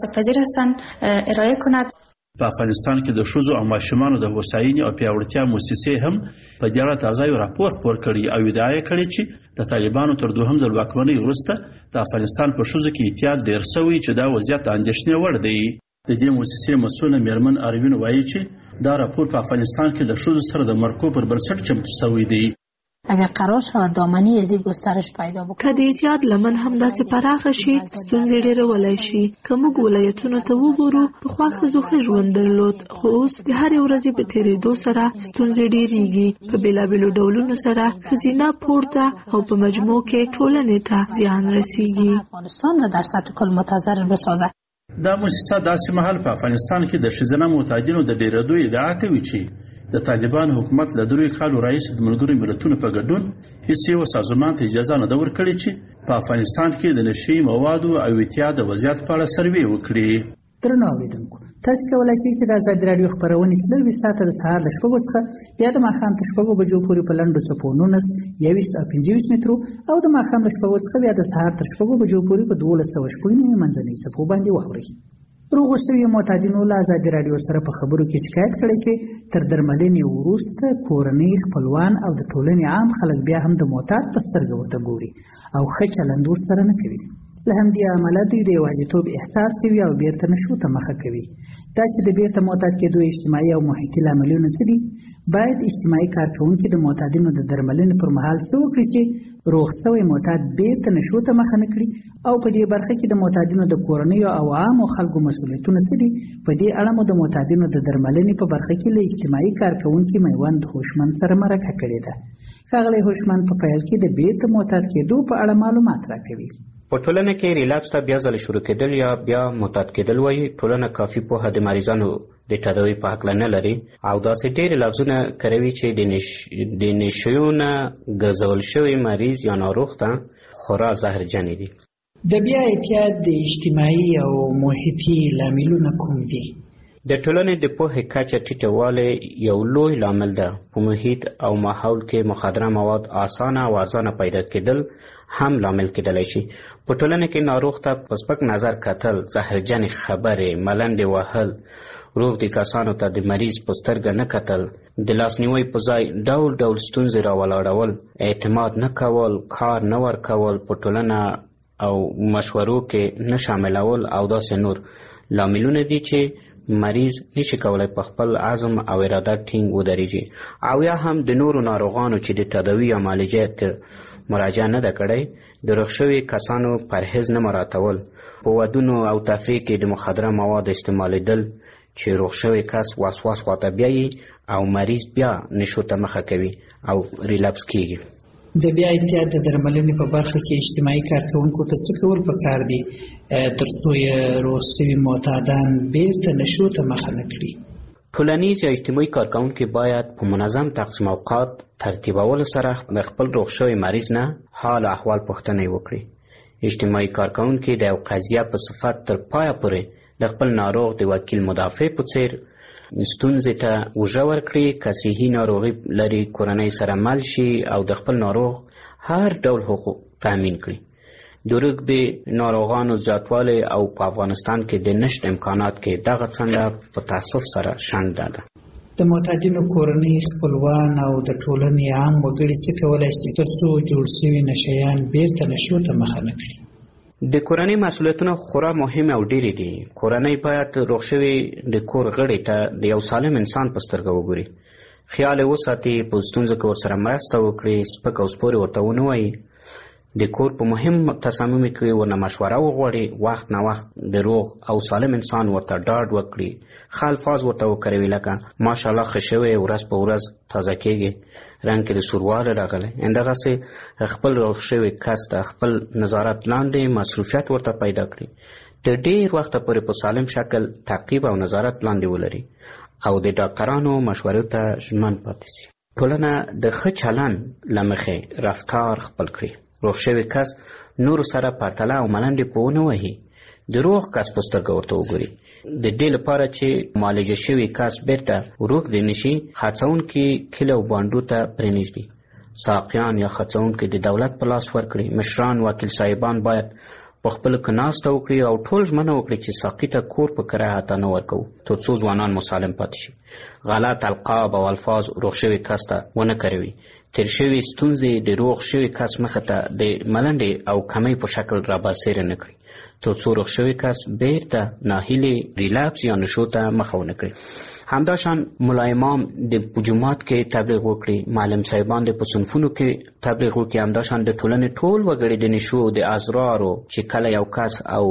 په افغانستان کې د ښځو او ماشومانو د هوساینې او پیاوړتیا مؤسسې هم په دې اړه تازه یو راپور خپور کړی او ادعا یې کړې چې د طالبانو تر دوهم ځل واکمنۍ وروسته د افغانستان په ښځو کې اعتیاد ډېر شوی چې دا وضعیت د اندېښنې وړ دی. د دې مؤسسې مسؤله مېرمن اروین وایي چې دا راپور په افغانستان کې د ښځو سره د مرکو پر بنسټ چمتو شوی دی. اگر قرار شود دامنی ازی گسترش پیدا بکنه که د اعتیاد لمن هم داسې پراخه شي ستونزې ډېرولای شي. که موږ ولایتونو ته وګورو پخوا ښځو ښه ژوند درلود، خو اوس د هرې ورځې په تېرېدو سره ستونزې ډېرېږي. په بېلابېلو ډولونو سره ښځینه پورته او په مجموع کې ټولنې ته زیان رسیږي. افغانستان را در سطح کل متضرر بسازد. دا مؤسسه داسې مهال په افغانستان کې د ښځینه معتادینو د ډېرېدو ادعا کوي چې د طالبان حکومت له 3 کالو راهیسې د ملګرو ملتونو په ګډون هیڅ یو سازمان ته اجازه نه ده ورکړې چې په افغانستان کې د نشي موادو او اعتیاد د وضعیت په اړه سروې وکړي. درنو اوریدونکو، تاسو کولی شئ چې د ازادي راډیو خپرونې 24 ساعته د سهار له 6 څخه بیا د ماښام تر 6 بجو پورې په لنډو څپو 19، 21 او 25 مترو او د ماښام له 6 څخه بیا د سهار تر 6 بجو پورې په 1209 منځنۍ څپو باندې واورئ. روغو شویو معتادینو له ازادي راډیو سره په خبرو کې شکایت کړی چې تر درملنې وروسته کورنۍ، خپلوان او د ټولنې عام خلک بیا هم د معتاد په سترګه ورته ګوري او ښه چلند ورسره نه کوي. له همدې امله دوی د یوازیتوب احساس کوي او بیرته نشو ته مخه کوي. دا چې د بیرته معتاد کېدو اجتماعي او محیطي لاملونه څه دي؟ باید اجتماعي کارکوونکي د معتادینو د درملنې پر مهال څه وکړي چې روغ شوی معتاد بیرته نشو ته مخه نه کړي، او په دې برخه کې د معتادینو د کورنیو او عامو خلکو مسؤلیتونه څه دي؟ په دې اړه مو د معتادینو د درملنې په برخه کې له اجتماعي کارکوونکي میوند هوشمند سره مرکه کړې ده. ښاغلی هوشمند په پیل کې د بیرته معتاد کېدو په اړه معلومات راکوي. په ټولنه کې ریلاپس ته بیا ځل شروع کېدل یا بیا معتاد کېدل وایي ټولنه کافي پوهه د مریضانو د تداوي په هکله نه لري او داسې ډېرې لفظونه کاروي چې د نشیو نه ګرځول شوی مریض یا ناروغ ته خورا زهرجنې دي. د بیا اعتیاد د اجتماعي او محیطي لاملونه کوم دي؟ د ټولنې د پوهې کچه ټیټوالی یو لوی لامل ده. په محیط او ماحول کې مخدره مواد اسانه او ارزانه پیدا کېدل هم لامل کېدلی شي. په ټولنه کې ناروغ ته په سپک نظر کتل، زهرجنې خبرې، ملنډې وهل، روغ دي کسانو ته د مریض په سترګه نه کتل، د لاسنیوي په ځای ډول ډول ستونزې راولاړول، اعتماد نه کول، کار نه ورکول، په ټولنه او مشورو کې نه شاملول او داسې نور لاملونه دي چې مریض نشي کولای په خپل عزم او اراده ټینګ ودرېږي. او یا هم د نورو ناروغانو چې د تداوي یا معالجې ته مراجعه نه ده کړې، د روغ شوي کسانو پرهیز نه مراعاتول، په ودونو او تفریح کې د مخدره مواد استعمالیدل چې روغ شوی کس وسواس خواته بیایي او مریض بیا نشو ته مخه کوي او ریلپس کیږي. د بیا اعتیاد د درملنې په برخه کې اجتماعي کارکوونکو ته څه کول پکار دي ترڅو یې روغ شوي معتادان بیرته نشو ته مخه نه کړي؟ ټولنیز یا اجتماعي کارکوونکي باید په منظم تقسیم اوقات ترتیبولو سره د خپل روغ شوي مریض نه حال احوال پوښتنه وکړي. اجتماعي کارکوونکي د یو قضیه په صفت تر پایه پورې د خپل ناروغ د وکیل مدافع په څیر ستونزې ته اوږه ورکړي، که صحي ناروغي لري کورنۍ سره مل شي او د خپل ناروغ هر ډول حقوق تامین کړي. د روږدي ناروغانو زیاتوالی او په افغانستان کې د نشت امکانات کې دغه څنګه په تاسف سره شنډه ده. د معتادینو کورنۍ، خپلوان او د ټولنې عام وګړي څه کولی شي ترڅو جوړ شوي نشیان بیرته نشو ته مخه نه کړي؟ د کورنۍ مسؤلیتونه خورا مهم او ډېرې دي. کورنۍ باید روغ شوي د کور غړي ته د یو سالم انسان په سترګه وګوري، خیال یې وساتي، په ستونزو کې ورسره مرسته وکړي، سپک او سپورې ورته ونه وایي، د کور په مهم تصامیمو کې ورنه مشوره وغواړي، وخت نه وخت د روغ او سالم انسان ورته ډاډ وکړي، ښه الفاظ ورته وکاروي لکه ماشاءالله ښه شوی، ورځ په ورځ تازه کېږي، رنګ کې د سوروالی راغلی. همدغسې خپل روغ شوي کس ته خپل نظارت لاندې مصروفیت ورته پیدا کړي، د ډېر وخته پورې په سالم شکل تعقیب او نظارت لاندې ولري او د ډاکټرانو مشورو ته ژمن پاتې شي. ټولنه د ښه چلند له مخې رفتار خپل کړي. روغ شوي کس نورو سره پرتله او ملنډې په ونه وهي، د روغ کس په سترګه ورته وګوري. د دې لپاره چې معالجه شوي کس بیرته روغ دی نشي، خرڅونکي کلي او بانډو ته پرېنږدي، ساقیان یا خرڅونکي د دولت په لاس ورکړي، مشران وکیل صاحبان باید په خپلو کې ناسته وکړي او ټول ژمنه وکړي چې ساقي ته کور په کرایه حتی نه ورکوو ترڅو ځوانان مسالم پاتې شي. غلط القاب او الفاظ روغ شوي کس ته ونه کاروي. تیر شوي ستونزې د روغ شوي کس مخه ته د ملنډې او کمۍ په شکل رابرسېره نه کړي ترڅو روغ شوي کس بیرته ناهیلې ریلپس یا نشو ته مخه ونه کړي. همداشان ملا امام د جومات کې تبلیغ وکړي، معلم صاحبان د په صنفونو کې تبلیغ وکړي. همداشان د ټولنې ټول وګړي د نشو د اضرارو چې کله یو کس او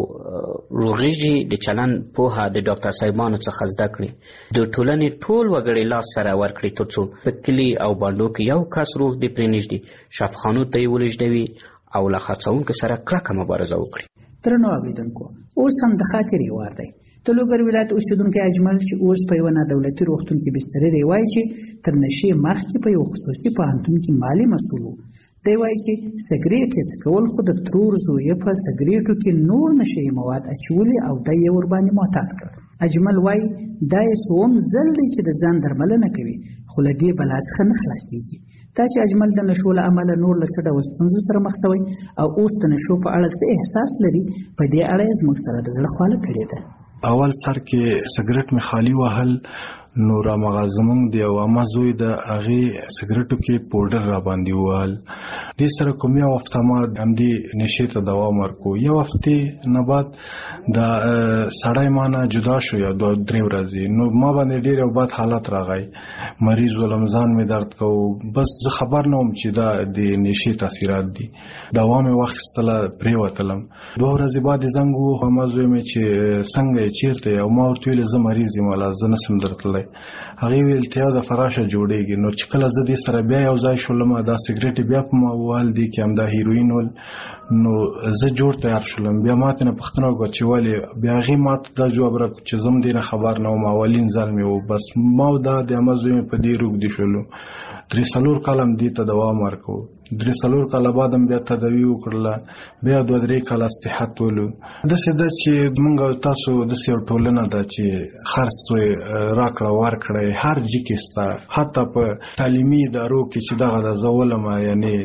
روغېږي د چلند پوهه د ډاکټر صاحبانو څخه زده کړي. د ټولنې ټول وګړي لاس سره ورکړي ترڅو په کلي او بانډو کې یو کس روغ دی پرېنږدي، شفاخانو ته یې ولېږدوي او له خرڅونکو سره کلکه مبارزه وکړي. درنو اوریدونکو، اوس هم د خاطرې وار دی. د لوګر ولایت اوسیدونکی اجمل چې اوس په یوه نادولتي روغتون کې بستر دی وایي چې تر نشې مخکې په یو خصوصي پوهنتون کې مالي مسؤل و. دی وایي چې سګرېټ یې څکول، خو د ترور زوی په سګرېټو کې نور نشهیي مواد اچولي او دی یې ورباندې معتاد کړ. اجمل وایي دا یې څوم ځل دی چې د ځان درملنه کوي، خو له دې بلا څخه نه خلاصېږي. دا چې اجمل د نشو له امله نور له څه ډول ستونزو سره مخ شوی او اوس د نشو په اړه څه احساس لري، په دې اړه یې زموږ سره د زړه خواله کړې ده. اول سر کې سګرټ می خالی وهل، نو را مغازمون دی او اما زوی د هغه سیګریټو کې پاوډر را باندې وال د سره کوم یو وخت ما هم دی نشه ته دوام ورکو یو وخت نه بعد د سړی مانه جدا شو یا 2-3 ورځې نو ما باندې ډیر یو بد حالت راغی مریض ولمزان می درد کو بس زه خبر نه وم چې دا د نشه تاثیرات دي دوام وخت ستله پری وتلم 2 ورځې بعد زنګ وو هم زوی می چې څنګه چیرته او ما ورته ویل زه مریض یم ولا زه نسم درتلای هغه ویل ته د فراشه جوړیږي نو چې کله زه دې سره بیا یو ځای شولم دا سیګریټ بیا په ما وال دي کې هم دا هیروین ول نو زه جوړ تیار شولم بیا ماته نه پښتنه وګچولې بیا غي ماته دا جواب را چې زم دې خبر نه ما اولین ځل مې و بس ما دا د امازوی په دې روغ دي شولو 3 کالم دې ته دوام ورکو 3 کاله بعد بیا تداوی وکړله بیا 2-3 کاله صحت ولو د سده چې موږ تاسو د سیو ټولنه دا چې خرڅ راکړه ورکړه هر ځکه حتی په تعلیمي ادارو کې چې دغه د زولم یعنی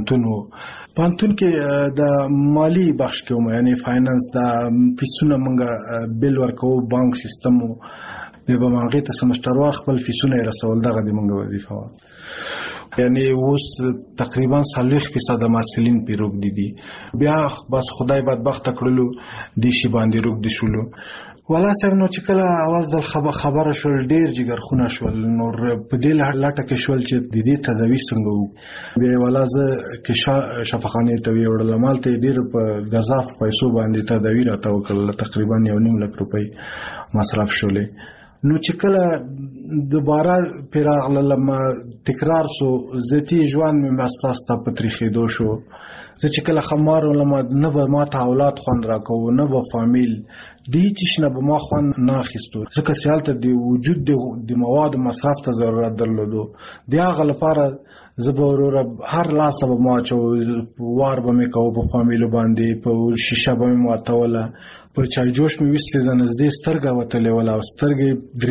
پانتون کې د مالی بخش کوم یعنی فاینانس دا فیسونه موږ بل ورکو بانک سیستم به مانګه ته سمستروار خپل فیسونه رسول دغه د موږ وظیفه و یعنی اوس تقریبا 40% محصلین په روغ دي بیا بس خدای بدبخت کړلو د شی باندې روغ دي شولو ولا صاحب نو چې کله आवाज د خبره شول ډیر جګر خونه شول نور په دې لاټه کې شول چې د دې تداوی څنګه وو بیا ولا زه کې شفاخانه ته ویوړل مال ته ډیر په غزاف پیسو باندې تداوی راته وکړل تقریبا 1.5 لک روپۍ مصرف شولې نو چې کله دوباره پیراغله لما تکرار سو ذاتی ژوند مې مستاسته په تاریخي شو زه چې کله خمار ولما نه به ما ته اولاد خوند راکو نه به فامیل دې چې نه به ما خوند نه اخیستو ځکه سیالته د وجود د مواد مصرف ته ضرورت درلودو د هغه لپاره زبورور هر لاس به ما چو وار به مې کو په فامیل باندې په شیشه به مې واتوله په چای جوش مې وسته زنځدې سترګه وتلې ولا سترګې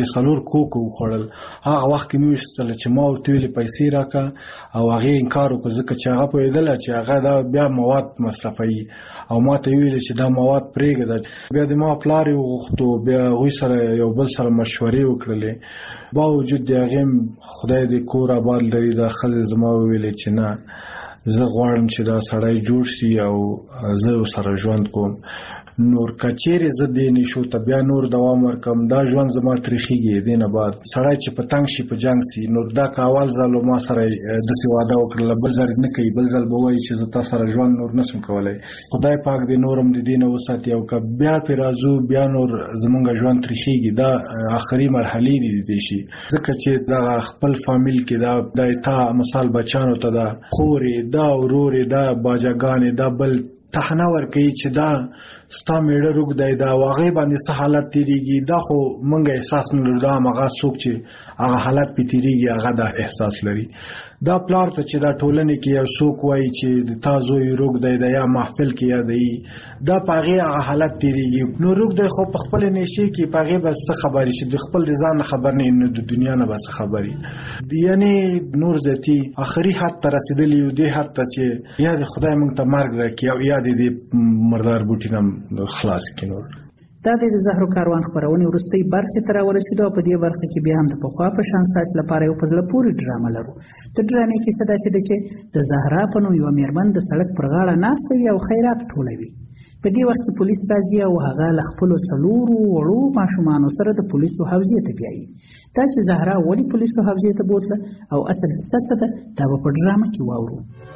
3 کوکو خړل هغه وخت کې مې وستل چې ما ورته ویلې پیسې راکا او هغه انکار وکړ ځکه چې هغه په دې چې هغه دا بیا مواد مصرفي او ما ته ویل چې دا مواد پرېږده بیا د ما پلار وغوښتو بیا غوي سره یو بل سره مشورې وکړلې باوجود هغه خدای دې کور آباد لري دا خل زما ویلې چې نه زه غواړم چې دا سړی جوړ شي او زه سره ژوند کوم نور کچېره زه دې نشو ته بیا نور دوام ورکم دا ژوند زما تاریخيږي دینه بعد سړی چې پتنګ شي په جنگ سي نور دا کاوال زالو ما سره د سی واده وکړل بل ځل نه کوي بل ځل به وایي چې زه تاسو سره ژوند نور نسم کولای خدای پاک دې نورم دې دینه وساتي او ک بیا پیرازو بیا نور زمونږ ژوند تاریخيږي دا آخري مرحله دي شي ځکه چې دا خپل فامیل کې دا تا مثال بچانو ته دا خوري دا وروري دا باجاګانې دا بل تحنا ورکي چې دا ستا میړه روغ دی دا واغې باندې څه حالت تیریږي دا خو مونږ احساس نه لرو دا مغه څوک چې هغه حالت پتیریږي هغه دا احساس لري دا پلار ته چې دا ټولنه کې یو څوک وایي چې د تاسو یې روغ دی دا یا محفل کې یا دی دا پاغه هغه حالت تیریږي نو روغ دی خو په خپل نشي کې پاغه بس خبري چې د خپل ځان خبر نه نو د دنیا نه بس خبري یعنی نور ذاتی اخري حد تر رسیدلی یو دی حد ته چې یا د خدای مونږ ته مرګ راکړي او یا د مردار بوټینم خلاص کینور دا د زهرو کاروان خبرونه ورستۍ برخه تر ورسېدو په دې برخه کې بیا هم د پخوا په شان تاسو لپاره یو پزله پوری ډرامه لرو د ډرامې کې څه داسې ده چې د زهرا په نوم یو میرمن د سړک پر غاړه ناسته وي او خیرات ټولوي په دې وخت کې پولیس راځي او هغه ل خپل څلورو وړو ماشومان سره د پولیسو حوزې ته بیایي دا چې زهرا ولی پولیسو حوزې ته بوتله او اصل کیسه څه ده دا په ډرامه کې واورو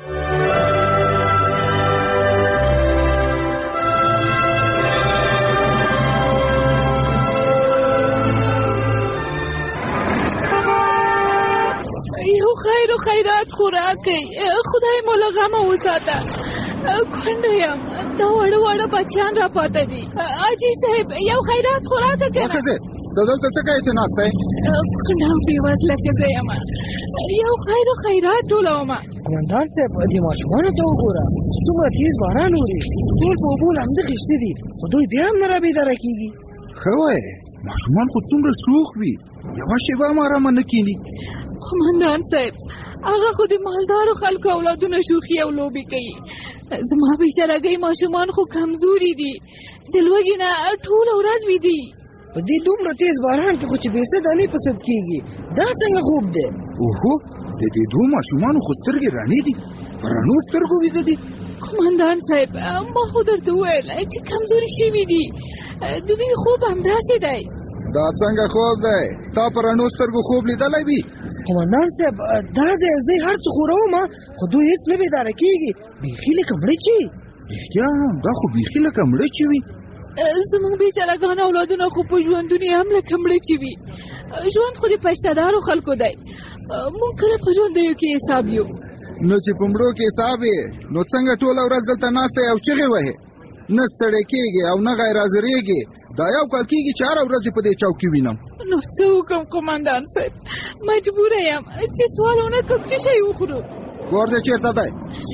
خیر و خیرات خوراکي خدای مولا غمه وساته کونډه یم دا وړه بچیان را پاته دي اجي صاحب یو خیرات خوراک کنه دلته څه کوي چې ناشته کونډه په وځله کې یم یو خیر و خیرات ټولوم قومندان صاحب دې ماشومان ته وګوره څومره تیز باران وری ټول په بول هم ځخشتي دي خو دوی بیا هم نه را بيدار کیږي خو ماشومان خو څومره شوخ وي یو شیبه آرام نه کینی قومندان صاحب هغه خو د مالدارو خلکو اولادونه شوخي او لوبي کوي زما بیچارهګي ماشومان خو کمزوري دي د لوګي نه ټول ورځ وي دي په دې دومره تیز باران کې خو چې بې څه دانې په سد کېږي دا څنګه خوب دی؟ اوهو د دې دوه ماشومانو خو سترګې رڼې دي، په رڼو سترګو ویده دي. قومندان صاحب ما خو درته وویل چې کمزوري شوي دي، د دوی خوب همداسې دی. دا څنګه خوب دی؟ تا په رڼو سترګو خوب لیدلی وي؟ قومندان صاحب دا ځای زه هر څه خوروم خو دوی هېڅ نه بیداره کېږي، بیخي لکه مړچې. رښتیا دا خو بیخي لکه مړچې وي. زموږ بیچارهګان اولادونه خو په ژوندونې هم لکه مړچې وي. ژوند خو د پیسه‌دارو خلکو دی، موږ کله په ژوندیو کې حساب یو. نو چې په مړو کې حساب یې نو څنګه ټوله ورځ دلته ناسته او چغې وهې؟ نه ستړی کېږې او نه غیر حاضرېږې. دا یو کال کېږي چې هره ورځ دې په دې چوکۍ وینم. نو څه وکړم قومندان صاحب، مجبوره یم چې سوال ونه کړم چې شی وخورو. کور دې چېرته دی؟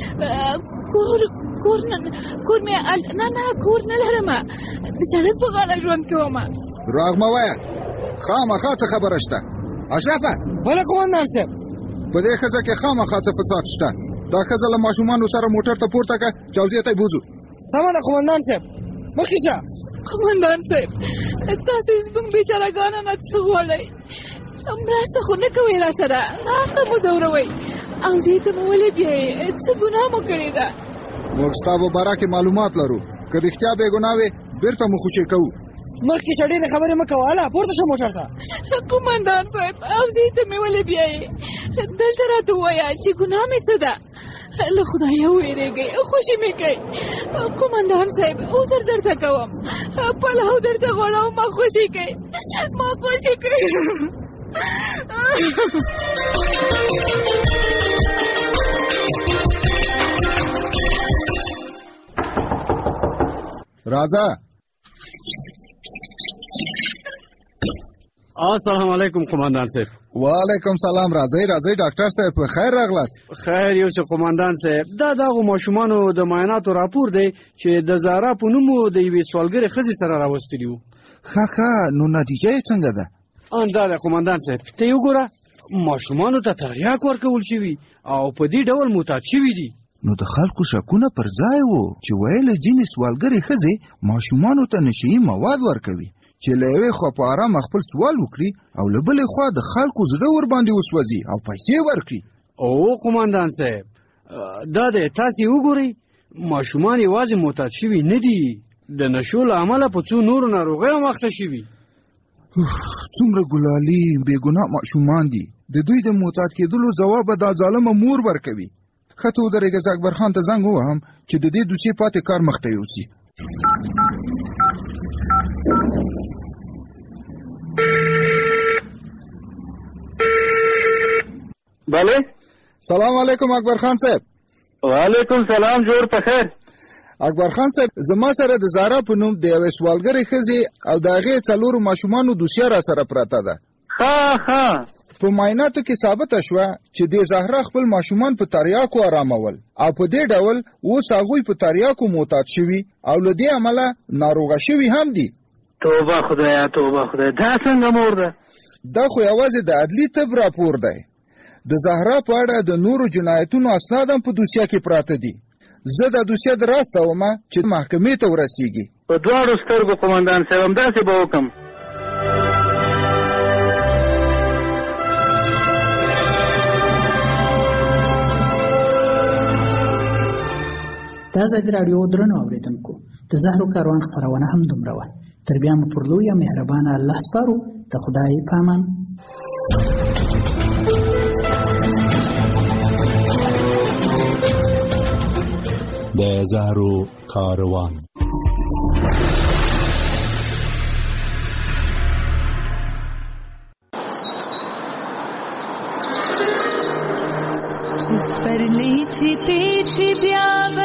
کور مې نه کور نه لرمه، د سړک په غاړه ژوند کومه. دروغ مه وایه، خامخا څه خبره شته؟ اشرفه. بله قومندان صاحب. په دې ښځه کې خامخا څه فساد شته. دا ښځه له ماشومانو سره موټر ته پورته کړه، جوزې ته یې بوځو. سمه ده قومندان صاحب، مخکې شه. قومندان صاحب تاسو زموږ بیچارهګانو نه څه غواړئ؟ مرسته خو نه کوئ را سره، ناسته مو ځوروئ او دې ته مو ولې بیایئ؟ څه ګناه مو کړې ده؟ موږ ستا په باره کې معلومات لرو، که رښتیا بې ګناه وې بېرته مو خوشي کوو. مخکې شه ډېرې خبرې مه کوه، هله پورته شه موټر ته. قومندان صاحب او دې ته مې ولې بیایئ؟ دلته راته ووایه چې ګناه مې څه ده؟ له خدایه وویرېږئ، خوشي مې کوئ. قومندان صاحب عذر درته کوم، پلو درته غواړم، ما خوشي کوئ، ما خوشي کوئ. راځه. السلام علیکم قومندان صاحب. وعلیکم سلام. راځئ ډاکټر صاحب، په خیر راغلاست. خیر یو څه قومندان صاحب، دا دغه ماشومانو د معایناتو راپور دی چې د زهرا په نوم د یوې سوالګرې ښځې سره راوستلي وو. ښه نو نتیجه یې څنګه ده؟ دا ده قومندان صاحب، ته یې وګوره، ماشومانو ته تریاک ورکول شوي او په دې ډول معتاد شوي دي. نو د خلکو شکونه پر ځای وو چې ویل ځینې سوالګرې ښځې ماشومانو ته نشهیي مواد ورکوي چې له یوې خوا په ارامه خپل سوال وکړي او له بلې خوا د خلکو زړه ورباندې وسوځي او پیسې ورکړي. او قومندان صاحب دا دی، تاسې وګورئ ماشومان یوازې معتاد شوي نه دي، د نشو له امله په څو نورو ناروغیو هم اخته شوي. څومره ګلالي بې ګناه ماشومان دي، د دوی د معتاد کېدلو ځواب دا ظالمه مور ورکوي. ښه ته ودرېږه، زه اکبر خان ته زنګ ووهم چې د دې دوسیې پاتې کار مخته یوسي. بله. سلام علیکم اکبر خان صاحب. وعلیکم سلام، جوړ په خیر. اکبر خان صاحب زما سره د زهرا په نوم د یوې سوالګرې ښځې او د هغې 4 ماشومانو دوسیه را سره پرته ده. ښه په معایناتو کې ثابته شوه چې د زهرا خپل ماشومان په تریاکو آرامول او په دې ډول اوس هغوی په تریاکو معتاد شوي او له دې امله ناروغه شوي هم دي. توبه خدایا، توبه خدایا، دا څنګه مور ده؟ دا خو یوازې د عدلي طب راپور دی. د زهرا په اړه د نورو جنایتونو اسناد هم په دوسیه کې پراته دي. زه دا دوسیه دراستوم چې محکمې ته ورسیږي. په دواړو سترګو قومندان صاحب، همداسې به وکړم. د ازادي راډیو درنو اورېدونکو، د زهرو کاروان خپرونه هم دومره وه. تر بیا مو پر لویه مهربانه الله سپارو. د خدای په امان. د زهرو کاروان. سپرلی چې پیچی بیا